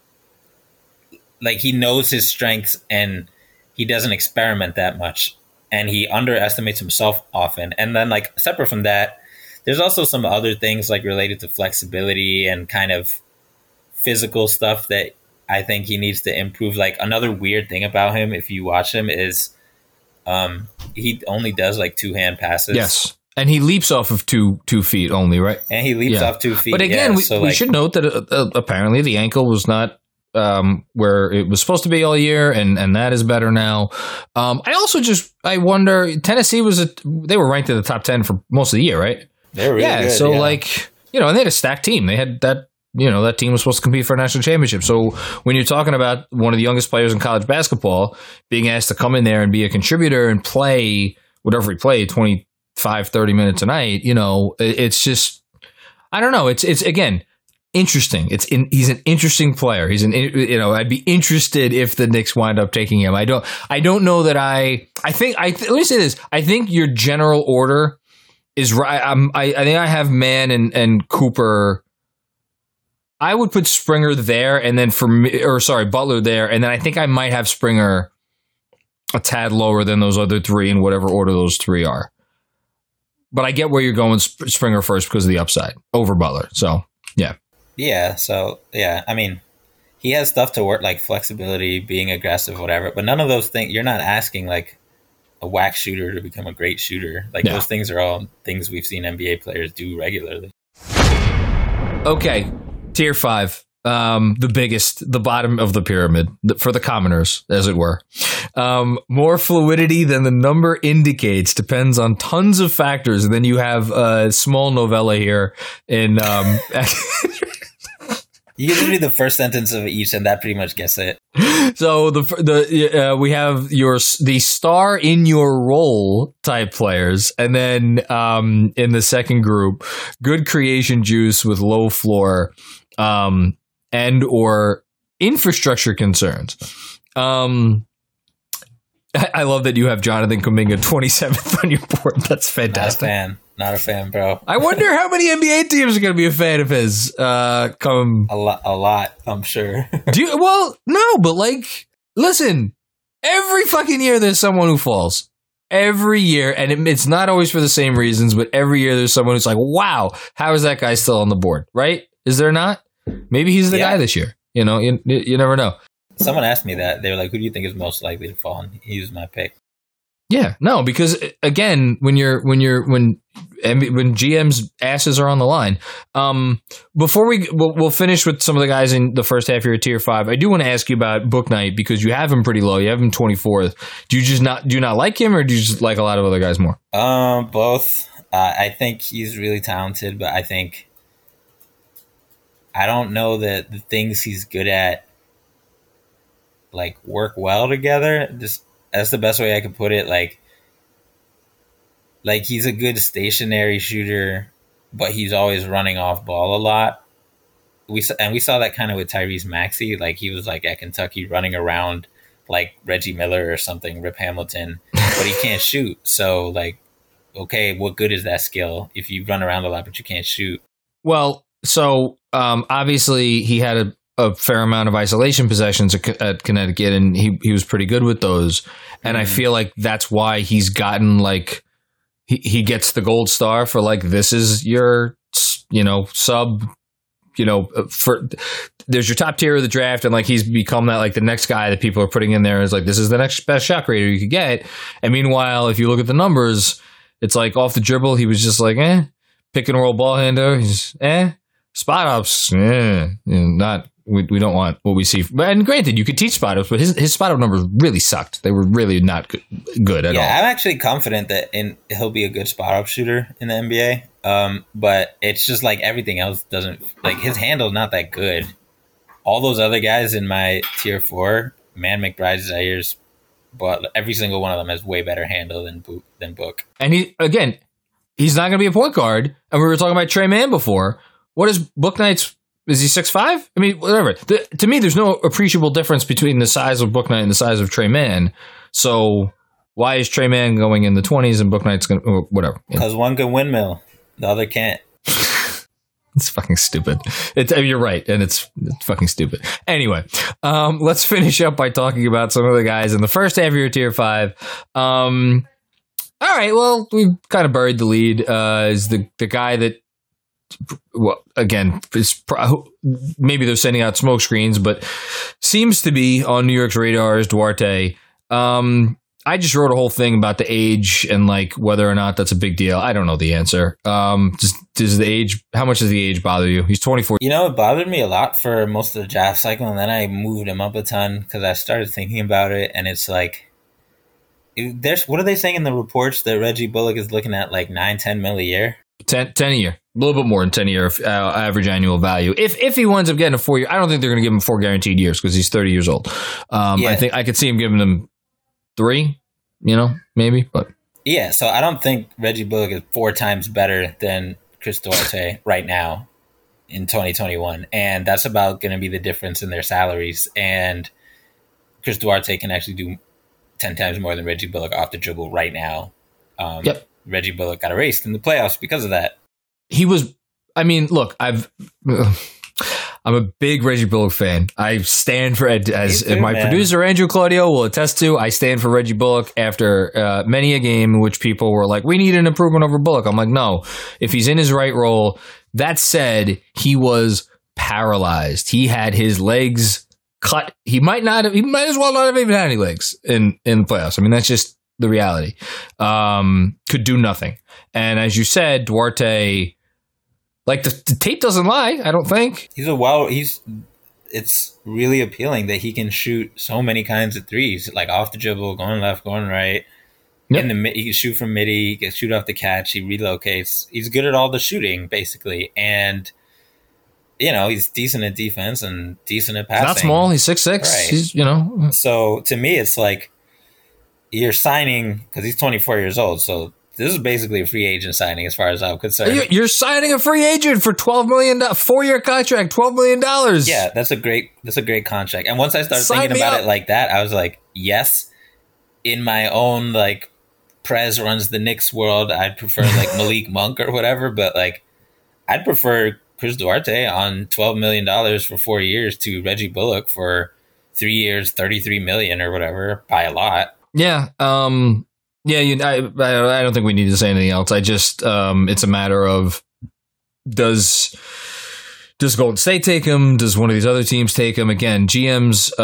like he knows his strengths and he doesn't experiment that much, and he underestimates himself often. And then like separate from that, there's also some other things like related to flexibility and kind of physical stuff that I think he needs to improve. Like another weird thing about him, if you watch him, is he only does like 2-hand passes. Yes. And he leaps off of two feet only, right? And he leaps off 2 feet. But again, yeah, we should note that apparently the ankle was not where it was supposed to be all year, and that is better now. I wonder, Tennessee they were ranked in the top 10 for most of the year, right? They were really good. So like, and they had a stacked team. They had that. That team was supposed to compete for a national championship. So when you're talking about one of the youngest players in college basketball being asked to come in there and be a contributor and play whatever he played, 25, 30 minutes a night, it's just, I don't know. It's again, interesting. He's an interesting player. I'd be interested if the Knicks wind up taking him. I don't know that let me say this. I think your general order is right. I think I have Mann and Cooper. I would put Springer there, and then Butler there, and then I think I might have Springer a tad lower than those other three in whatever order those three are. But I get where you're going, Springer first because of the upside over Butler. So yeah. Yeah. So yeah, I mean, he has stuff to work, like flexibility, being aggressive, whatever. But none of those things. You're not asking like a whack shooter to become a great shooter. Like those things are all things we've seen NBA players do regularly. Okay. Tier 5, the biggest, the bottom of the pyramid for the commoners, as it were. More fluidity than the number indicates depends on tons of factors. And then you have a small novella here in. You can read the first sentence of each, and that pretty much gets it. So we have the star in your role type players, and then in the second group, good creation juice with low floor. And or infrastructure concerns. I love that you have Jonathan Kuminga 27th on your board. That's fantastic. Not a fan, bro. I wonder how many NBA teams are going to be a fan of his. A lot, I'm sure. No, but like, listen, every fucking year there's someone who falls. Every year, and it's not always for the same reasons, but every year there's someone who's like, wow, how is that guy still on the board, right? Is there not? Maybe he's the guy this year. You never know. Someone asked me that. They were like, who do you think is most likely to fall? And he was my pick. Yeah, no, because again, when GM's asses are on the line, before we'll finish with some of the guys in the first half here at Tier 5. I do want to ask you about Bouknight because you have him pretty low. You have him 24th. Do you not like him, or do you just like a lot of other guys more? Both. I think he's really talented, but I don't know that the things he's good at like work well together. Just that's the best way I could put it. Like he's a good stationary shooter, but he's always running off ball a lot. We saw that kind of with Tyrese Maxey. Like he was like at Kentucky running around like Reggie Miller or something, Rip Hamilton, but he can't shoot. So like, okay, what good is that skill if you run around a lot but you can't shoot? Well, so obviously he had a fair amount of isolation possessions at Connecticut, and he was pretty good with those. And I feel like that's why he's gotten like he gets the gold star for like, this is your sub. There's your top tier of the draft, and like he's become that like the next guy that people are putting in there is like, this is the next best shot creator you could get. And meanwhile, if you look at the numbers, it's like off the dribble, he was just like pick and roll ball handler, he's spot ups, not. We don't want what we see. And granted, you could teach spot ups, but his spot up numbers really sucked. They were really not good at all. Yeah, I'm actually confident that he'll be a good spot up shooter in the NBA. But it's just like everything else doesn't, like his handle's not that good. All those other guys in my tier 4, Mann, McBride, Zaire's, but every single one of them has way better handle than Book. And he's not going to be a point guard. And we were talking about Trey Mann before. What is Bouknight's? Is he 6'5"? I mean, whatever. To me, there's no appreciable difference between the size of Bouknight and the size of Trey Mann. So why is Trey Mann going in the 20s and Bouknight's going to whatever? Because one can windmill, the other can't. It's fucking stupid. You're right, and it's fucking stupid. Anyway, let's finish up by talking about some of the guys in the first half of your tier 5. All right, well, we've kind of buried the lead. Is the guy that, well, again, maybe they're sending out smoke screens, but seems to be on New York's radar is Duarte. I just wrote a whole thing about the age and like whether or not that's a big deal. I don't know the answer. Does the age? How much does the age bother you? He's 24. You know, it bothered me a lot for most of the draft cycle, and then I moved him up a ton because I started thinking about it, and it's like, what are they saying in the reports that Reggie Bullock is looking at like 9-10 mil a year? 10 a year. A little bit more than 10 a year average annual value. If he winds up getting a 4 year, I don't think they're going to give him 4 guaranteed years because he's 30 years old. I think I could see him giving them 3, maybe, but yeah. So I don't think Reggie Bullock is 4 times better than Chris Duarte right now in 2021, and that's about going to be the difference in their salaries. And Chris Duarte can actually do 10 times more than Reggie Bullock off the dribble right now. Yep. Reggie Bullock got erased in the playoffs because of that. He was. I mean, look, I'm a big Reggie Bullock fan. I stand for producer Andrew Claudio will attest to. I stand for Reggie Bullock after many a game in which people were like, "We need an improvement over Bullock." I'm like, no. If he's in his right role. That said, he was paralyzed. He had his legs cut. He might as well not have even had any legs in the playoffs. I mean, that's just the reality. Could do nothing. And as you said, Duarte. Like, the tape doesn't lie, I don't think. It's really appealing that he can shoot so many kinds of threes, like off the dribble, going left, going right. Yep. He can shoot from midi, he can shoot off the catch, he relocates. He's good at all the shooting, basically. And, he's decent at defense and decent at passing. He's not small, he's 6'6". Right. He's, So, to me, it's like you're signing, because he's 24 years old, so this is basically a free agent signing as far as I'm concerned. You're signing a free agent for $12 million, 4-year contract, $12 million. Yeah, that's a great contract. And once I started thinking about it like that, I was like, yes, in my own, like, Prez runs the Knicks world, I'd prefer, like, Malik Monk or whatever, but, like, I'd prefer Chris Duarte on $12 million for 4 years to Reggie Bullock for 3 years, $33 million or whatever, by a lot. Yeah, I don't think we need to say anything else. I just, it's a matter of does Golden State take him? Does one of these other teams take him? Again, GMs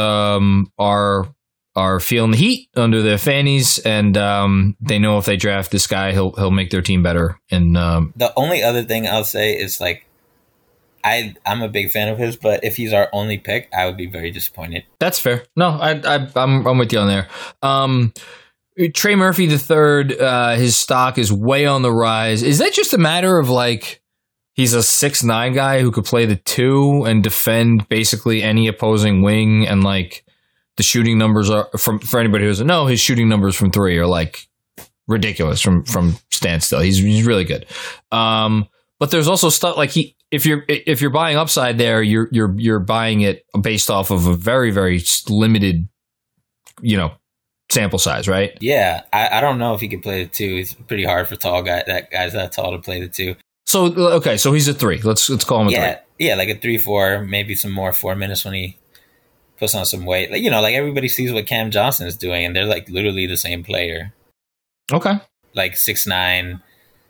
are feeling the heat under their fannies, and they know if they draft this guy, he'll make their team better. And the only other thing I'll say is, like, I'm a big fan of his, but if he's our only pick, I would be very disappointed. That's fair. No, I'm with you on there. Trey Murphy III, his stock is way on the rise. Is that just a matter of, like, he's a 6'9" guy who could play the 2 and defend basically any opposing wing, and, like, the shooting numbers are, for anybody who doesn't know, his shooting numbers from 3 are, like, ridiculous from standstill. He's really good. But there's also stuff like if you're buying upside there, you're buying it based off of a very, very limited, sample size, right? Yeah, I don't know if he could play the 2. It's pretty hard for guys that tall to play the 2. So okay, so he's a 3. Let's call him a 3. Yeah, like a 3-4, maybe some more 4 minutes when he puts on some weight. Like, like everybody sees what Cam Johnson is doing, and they're like literally the same player. Okay, like 6'9".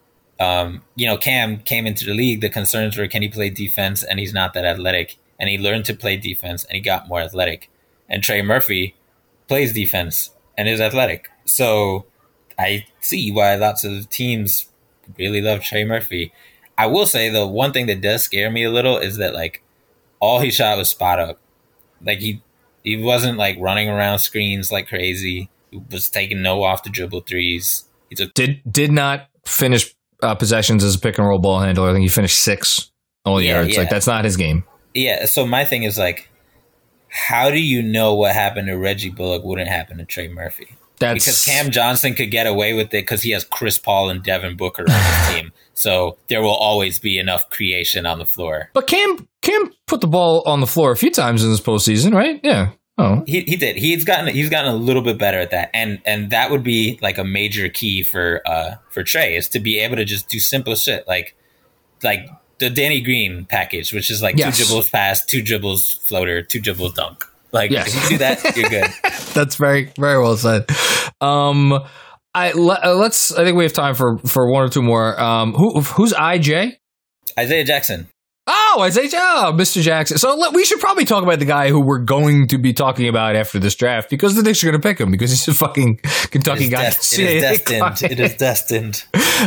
Cam came into the league. The concerns were, can he play defense? And he's not that athletic. And he learned to play defense, and he got more athletic. And Trey Murphy plays defense and is athletic. So I see why lots of teams really love Trey Murphy. I will say, the one thing that does scare me a little is that, like, all he shot was spot up. Like, he wasn't, like, running around screens like crazy. He was taking no off the dribble threes. He did not finish possessions as a pick and roll ball handler. I think he finished 6 only yards. Yeah. Like, that's not his game. Yeah. So my thing is, like, how do you know what happened to Reggie Bullock wouldn't happen to Trey Murphy? Because Cam Johnson could get away with it because he has Chris Paul and Devin Booker on his team. So there will always be enough creation on the floor. But Cam put the ball on the floor a few times in this postseason, right? Yeah. Oh, he did. He's gotten a little bit better at that, and that would be like a major key for Trey, is to be able to just do simple shit like the Danny Green package, which is like Yes. 2 dribbles pass, 2 dribbles floater, 2 dribbles dunk. Like Yes. if you do that, you're good. That's very, very well said. I think we have time for one or two more. Who's IJ? Isaiah Jackson. Oh, Mr. Jackson. So we should probably talk about the guy who we're going to be talking about after this draft, because the Knicks are going to pick him because he's a fucking Kentucky guy. It is destined.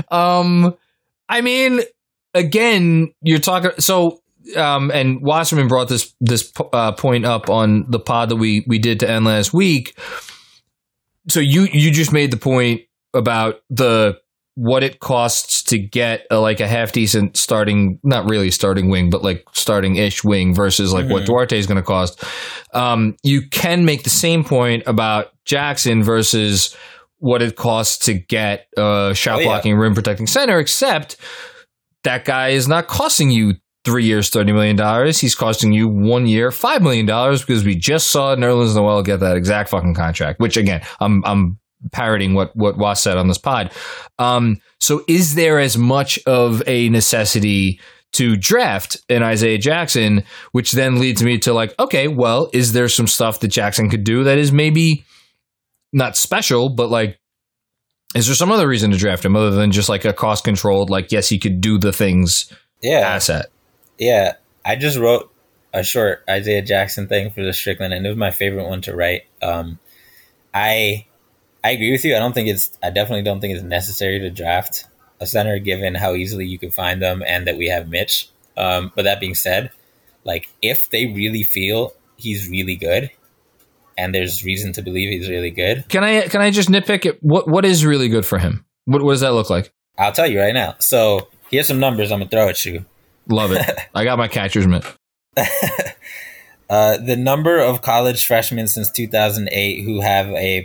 I mean, again, you're talking. So, and Wasserman brought this point up on the pod that we did to end last week. So you just made the point about what it costs to get a half decent starting, not really starting wing, but like starting ish wing versus like what Duarte is going to cost. You can make the same point about Jackson versus what it costs to get a shot blocking, rim protecting center, except that guy is not costing you 3 years, $30 million. He's costing you 1 year, $5 million, because we just saw Nerlens Noel get that exact fucking contract, which again, I'm parroting what Was said on this pod. So is there as much of a necessity to draft an Isaiah Jackson, which then leads me to like, okay, well, is there some stuff that Jackson could do that is maybe not special, but like, is there some other reason to draft him other than just like a cost controlled, like, yes, he could do the things asset? Yeah. I just wrote a short Isaiah Jackson thing for the Strickland, and it was my favorite one to write. I agree with you. I definitely don't think it's necessary to draft a center given how easily you can find them and that we have Mitch. But that being said, like if they really feel he's really good and there's reason to believe he's really good. Can I just nitpick it? What is really good for him? What does that look like? I'll tell you right now. So here's some numbers I'm going to throw at you. Love it. I got my catcher's mitt. The number of college freshmen since 2008 who have a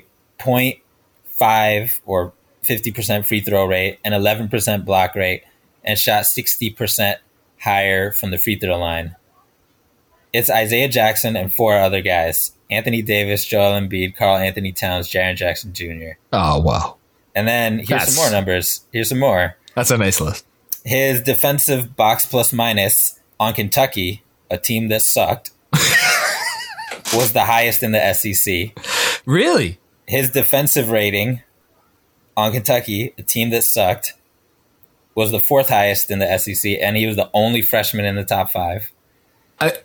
0.5 or 50% free throw rate and 11% block rate and shot 60% higher from the free throw line. It's Isaiah Jackson and 4 other guys. Anthony Davis, Joel Embiid, Karl Anthony Towns, Jaren Jackson Jr. Oh, wow. And then here's some more numbers. Here's some more. That's a nice list. His defensive box plus minus on Kentucky, a team that sucked, was the highest in the SEC. Really? His defensive rating on Kentucky, a team that sucked, was the 4th highest in the SEC, and he was the only freshman in the top 5. I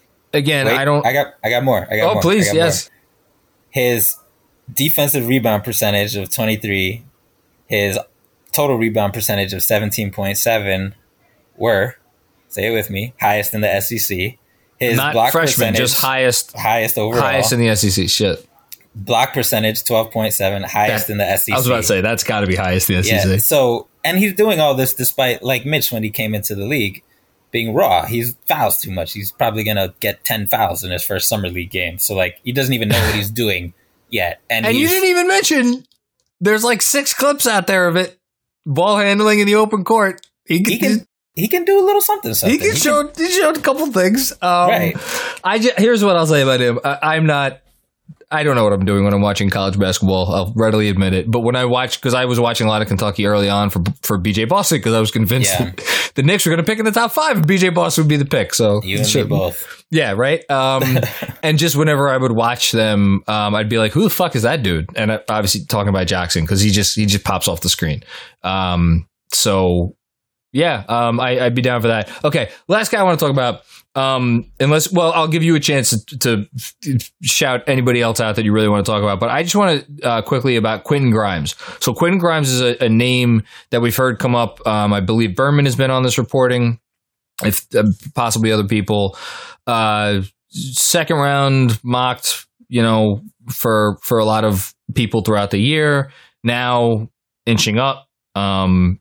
got more. Please, yes. More. His defensive rebound percentage of 23, his total rebound percentage of 17.7 were, say it with me, highest in the SEC. His not block freshman, percentage, just highest overall. Highest in the SEC. Shit. Block percentage 12.7, highest in the SEC. I was about to say that's got to be highest in the SEC. Yeah, so, and he's doing all this despite, like Mitch when he came into the league, being raw. He fouls too much. He's probably gonna get 10 fouls in his first summer league game. So like he doesn't even know what he's doing yet. And you didn't even mention there's like 6 clips out there of it. Ball handling in the open court. He can do a little something. He showed a couple things. Right. Here's what I'll say about him. I don't know what I'm doing when I'm watching college basketball. I'll readily admit it. But when I watch, because I was watching a lot of Kentucky early on for BJ Boston, because I was convinced that the Knicks were going to pick in the top 5 and BJ Boston would be the pick. So you and me both. Yeah, right. And just whenever I would watch them, I'd be like, "Who the fuck is that dude?" And obviously talking about Jackson because he just pops off the screen. So yeah, I'd be down for that. Okay, last guy I want to talk about. I'll give you a chance to shout anybody else out that you really want to talk about. But I just want to quickly about Quentin Grimes. So Quentin Grimes is a name that we've heard come up. I believe Berman has been on this reporting, if possibly other people. Second round mocked, for a lot of people throughout the year. Now inching up. And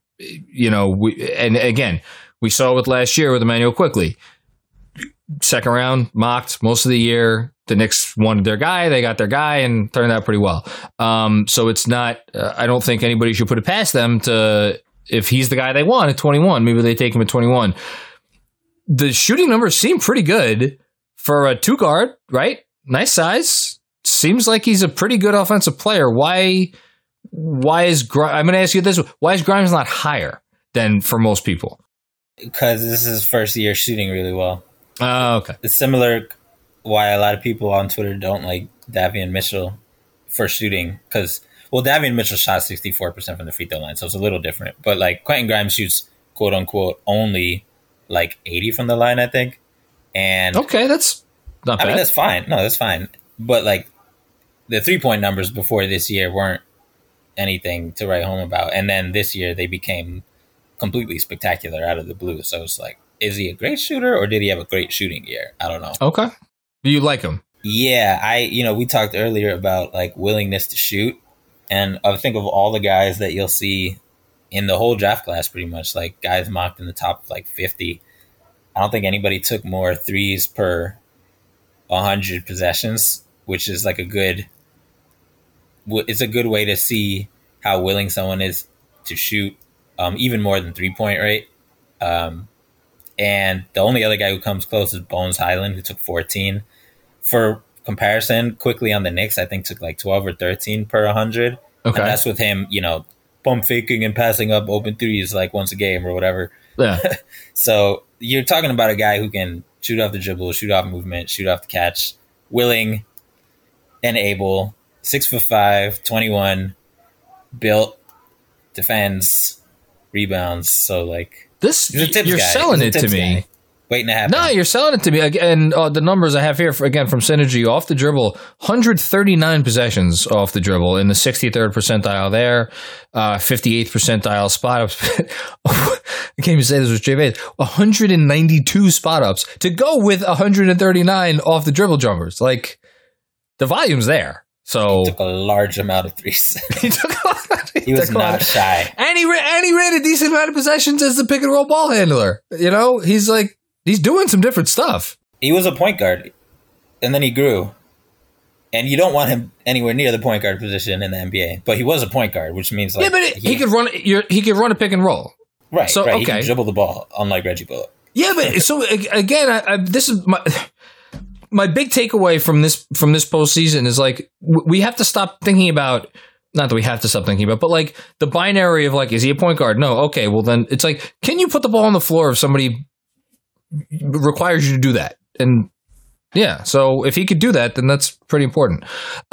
again, we saw it last year with Emmanuel Quickley. Second round, mocked most of the year. The Knicks wanted their guy. They got their guy and turned out pretty well. So it's not, I don't think anybody should put it past them to, if he's the guy they want at 21, maybe they take him at 21. The shooting numbers seem pretty good for a 2-guard, right? Nice size. Seems like he's a pretty good offensive player. Why is Grimes, I'm going to ask you this, why is Grimes not higher than for most people? Because this is his first year shooting really well. Oh, okay. It's similar why a lot of people on Twitter don't like Davion Mitchell for shooting. Because, well, Davion Mitchell shot 64% from the free throw line, so it's a little different. But, like, Quentin Grimes shoots, quote unquote, only like 80 from the line, I think. And okay, that's not bad. I mean, that's fine. No, that's fine. But, like, the 3-point numbers before this year weren't anything to write home about. And then this year they became completely spectacular out of the blue. So it's like, is he a great shooter or did he have a great shooting year? I don't know. Okay. Do you like him? Yeah, we talked earlier about like willingness to shoot. And I think of all the guys that you'll see in the whole draft class, pretty much, like guys mocked in the top like 50. I don't think anybody took more threes per 100 possessions, which is like it's a good way to see how willing someone is to shoot, even more than 3-point rate. And the only other guy who comes close is Bones Highland, who took 14. For comparison, quickly on the Knicks, I think took like 12 or 13 per 100. Okay. And that's with him, pump faking and passing up open threes like once a game or whatever. Yeah. So you're talking about a guy who can shoot off the dribble, shoot off movement, shoot off the catch, willing and able, 6'5", 21, built, defends, rebounds. So like this, he's a tips you're guy. selling He's a it to tips me. guy. Waiting to happen. No, you're selling it to me. And the numbers I have here, again, from Synergy, off the dribble, 139 possessions off the dribble in the 63rd percentile there, 58th percentile spot ups. I can't even say this was Jay 192 spot ups to go with 139 off the dribble jumpers. Like, the volume's there. So he took a large amount of threes. he was not shy. And he ran a decent amount of possessions as the pick and roll ball handler. He's doing some different stuff. He was a point guard, and then he grew. And you don't want him anywhere near the point guard position in the NBA. But he was a point guard, which means like he could run. He could run a pick and roll. Right. So right. okay, he can dribble the ball, unlike Reggie Bullock. Yeah, but so again, this is my big takeaway from this postseason is like we have to stop thinking about. Not that we have to stop thinking about, but like the binary of like, is he a point guard? No. Okay. Well, then it's like, can you put the ball on the floor if somebody requires you to do that? And yeah, so if he could do that, then that's pretty important.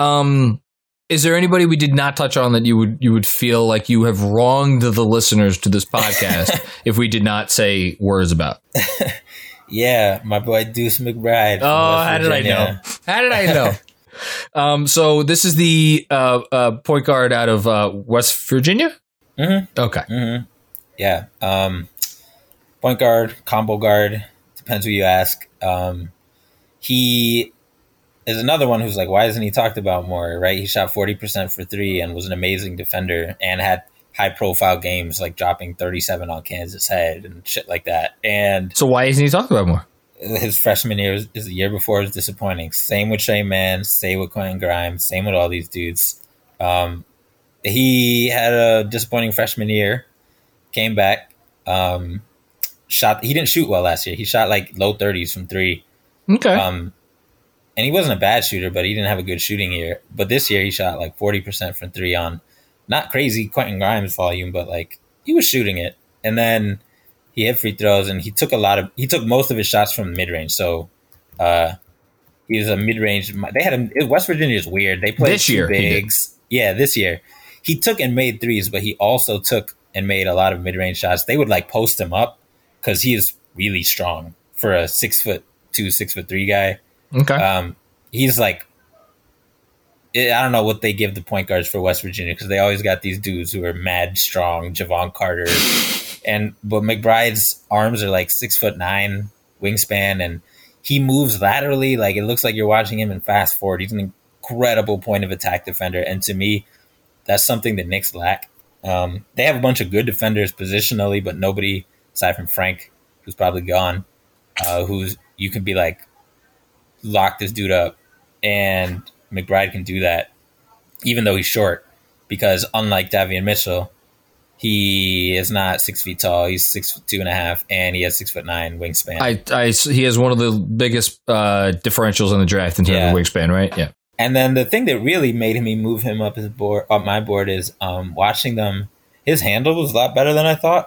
Is there anybody we did not touch on that you would feel like you have wronged the listeners to this podcast if we did not say words about? Yeah, my boy Deuce McBride. Oh, how did I know? How did I know? So this is the point guard out of West Virginia? Mm-hmm. Okay. Mm-hmm. Yeah. Point guard, combo guard, depends who you ask. He is another one who's like, why isn't he talked about more, right? He shot 40% for three and was an amazing defender and had high-profile games like dropping 37 on Kansas Head and shit like that. And so why isn't he talked about more? His freshman year is the year before was disappointing. Same with Trey Mann, same with Quentin Grimes, same with all these dudes. He had a disappointing freshman year, came back, he didn't shoot well last year. He shot like low 30s from three. Okay. And he wasn't a bad shooter, but he didn't have a good shooting year. But this year he shot like 40% from three on not crazy Quentin Grimes volume, but like he was shooting it. And then he hit free throws and he took most of his shots from mid range. So he was a mid range. West Virginia is weird. They played this year, bigs. Yeah, this year. He took and made threes, but he also took and made a lot of mid range shots. They would like post him up because he is really strong for a 6'2", 6'3" guy. Okay. He's like, I don't know what they give the point guards for West Virginia because they always got these dudes who are mad strong, Javon Carter, but McBride's arms are like 6'9" wingspan, and he moves laterally. Like it looks like you're watching him in fast forward. He's an incredible point of attack defender, and to me, that's something the Knicks lack. They have a bunch of good defenders positionally, but nobody aside from Frank, who's probably gone, you can be like, lock this dude up, and McBride can do that, even though he's short, because unlike Davion Mitchell, he is not 6 feet tall. He's 6'2.5", and he has 6'9" wingspan. He has one of the biggest differentials in the draft in terms of wingspan, right? Yeah. And then the thing that really made me move him up my board is watching them. His handle was a lot better than I thought.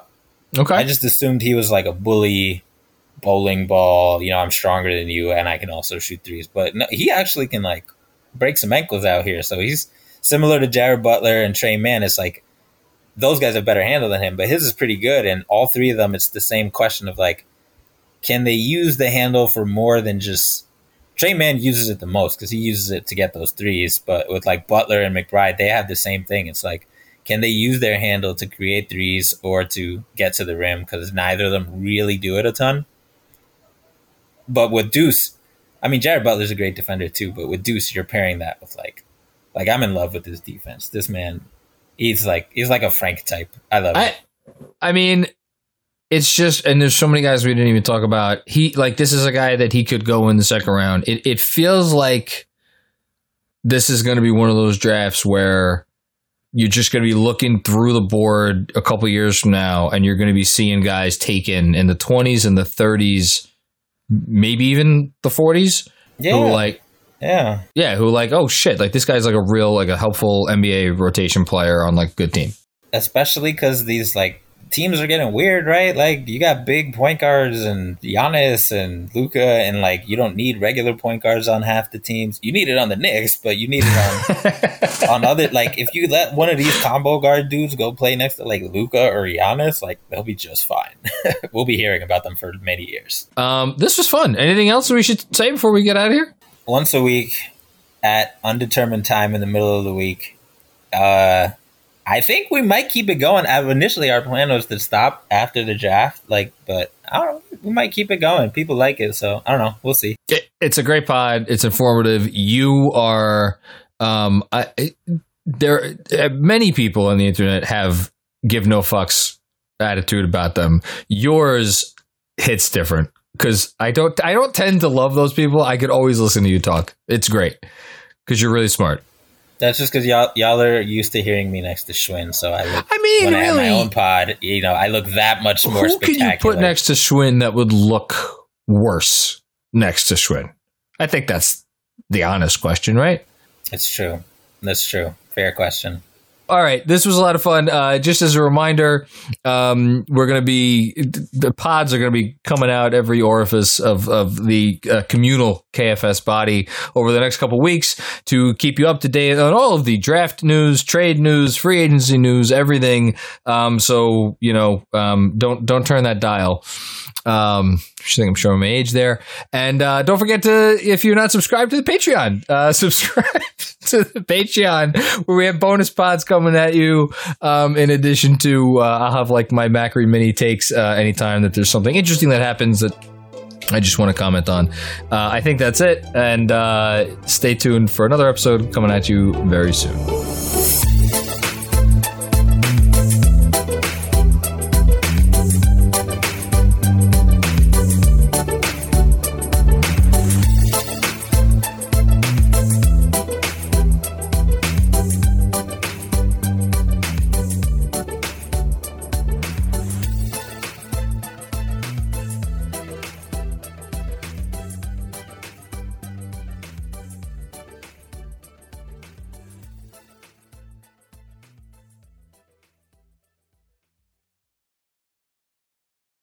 Okay. I just assumed he was like a bully bowling ball. You know, I'm stronger than you, and I can also shoot threes. But no, he actually can like break some ankles out here. So he's similar to Jared Butler and Trey Mann. It's like those guys have better handle than him, but his is pretty good. And all three of them, it's the same question of like, can they use the handle for more than just Trey Mann uses it the most because he uses it to get those threes. But with like Butler and McBride, they have the same thing. It's like, can they use their handle to create threes or to get to the rim? Because neither of them really do it a ton. But with Deuce, I mean, Jared Butler's a great defender too. But with Deuce, you're pairing that with like I'm in love with his defense. This man, he's like a Frank type. I love it. I mean, it's just, and there's so many guys we didn't even talk about. This is a guy that he could go in the second round. It feels like this is going to be one of those drafts where you're just going to be looking through the board a couple years from now, and you're going to be seeing guys taken in the 20s and the 30s, maybe even the 40s. Yeah. Who like, oh shit, like this guy's like a real, like a helpful NBA rotation player on like a good team. Especially because these like teams are getting weird, right? Like you got big point guards and Giannis and Luka, and like you don't need regular point guards on half the teams. You need it on the Knicks, but you need it on other. Like if you let one of these combo guard dudes go play next to like Luka or Giannis, like they'll be just fine. We'll be hearing about them for many years. This was fun. Anything else we should say before we get out of here? Once a week at undetermined time in the middle of the week. I think we might keep it going. Initially, our plan was to stop after the draft, but I don't know. We might keep it going. People like it, so I don't know. We'll see. It's a great pod. It's informative. You are, many people on the internet have give no fucks attitude about them. Yours hits different because I don't tend to love those people. I could always listen to you talk. It's great because you're really smart. That's just because y'all are used to hearing me next to Schwinn, so when I have my own pod, I look that much more spectacular. Who can you put next to Schwinn that would look worse next to Schwinn? I think that's the honest question, right? It's true. That's true. Fair question. All right, this was a lot of fun. Just as a reminder, the pods are going to be coming out every orifice of the communal KFS body over the next couple weeks to keep you up to date on all of the draft news, trade news, free agency news, everything. Don't turn that dial. I think I'm showing my age there. And don't forget to, if you're not subscribed to the Patreon, subscribe to the Patreon where we have bonus pods coming at you. In addition to, I'll have like my Macri mini takes anytime that there's something interesting that happens that I just want to comment on. I think that's it. And stay tuned for another episode coming at you very soon.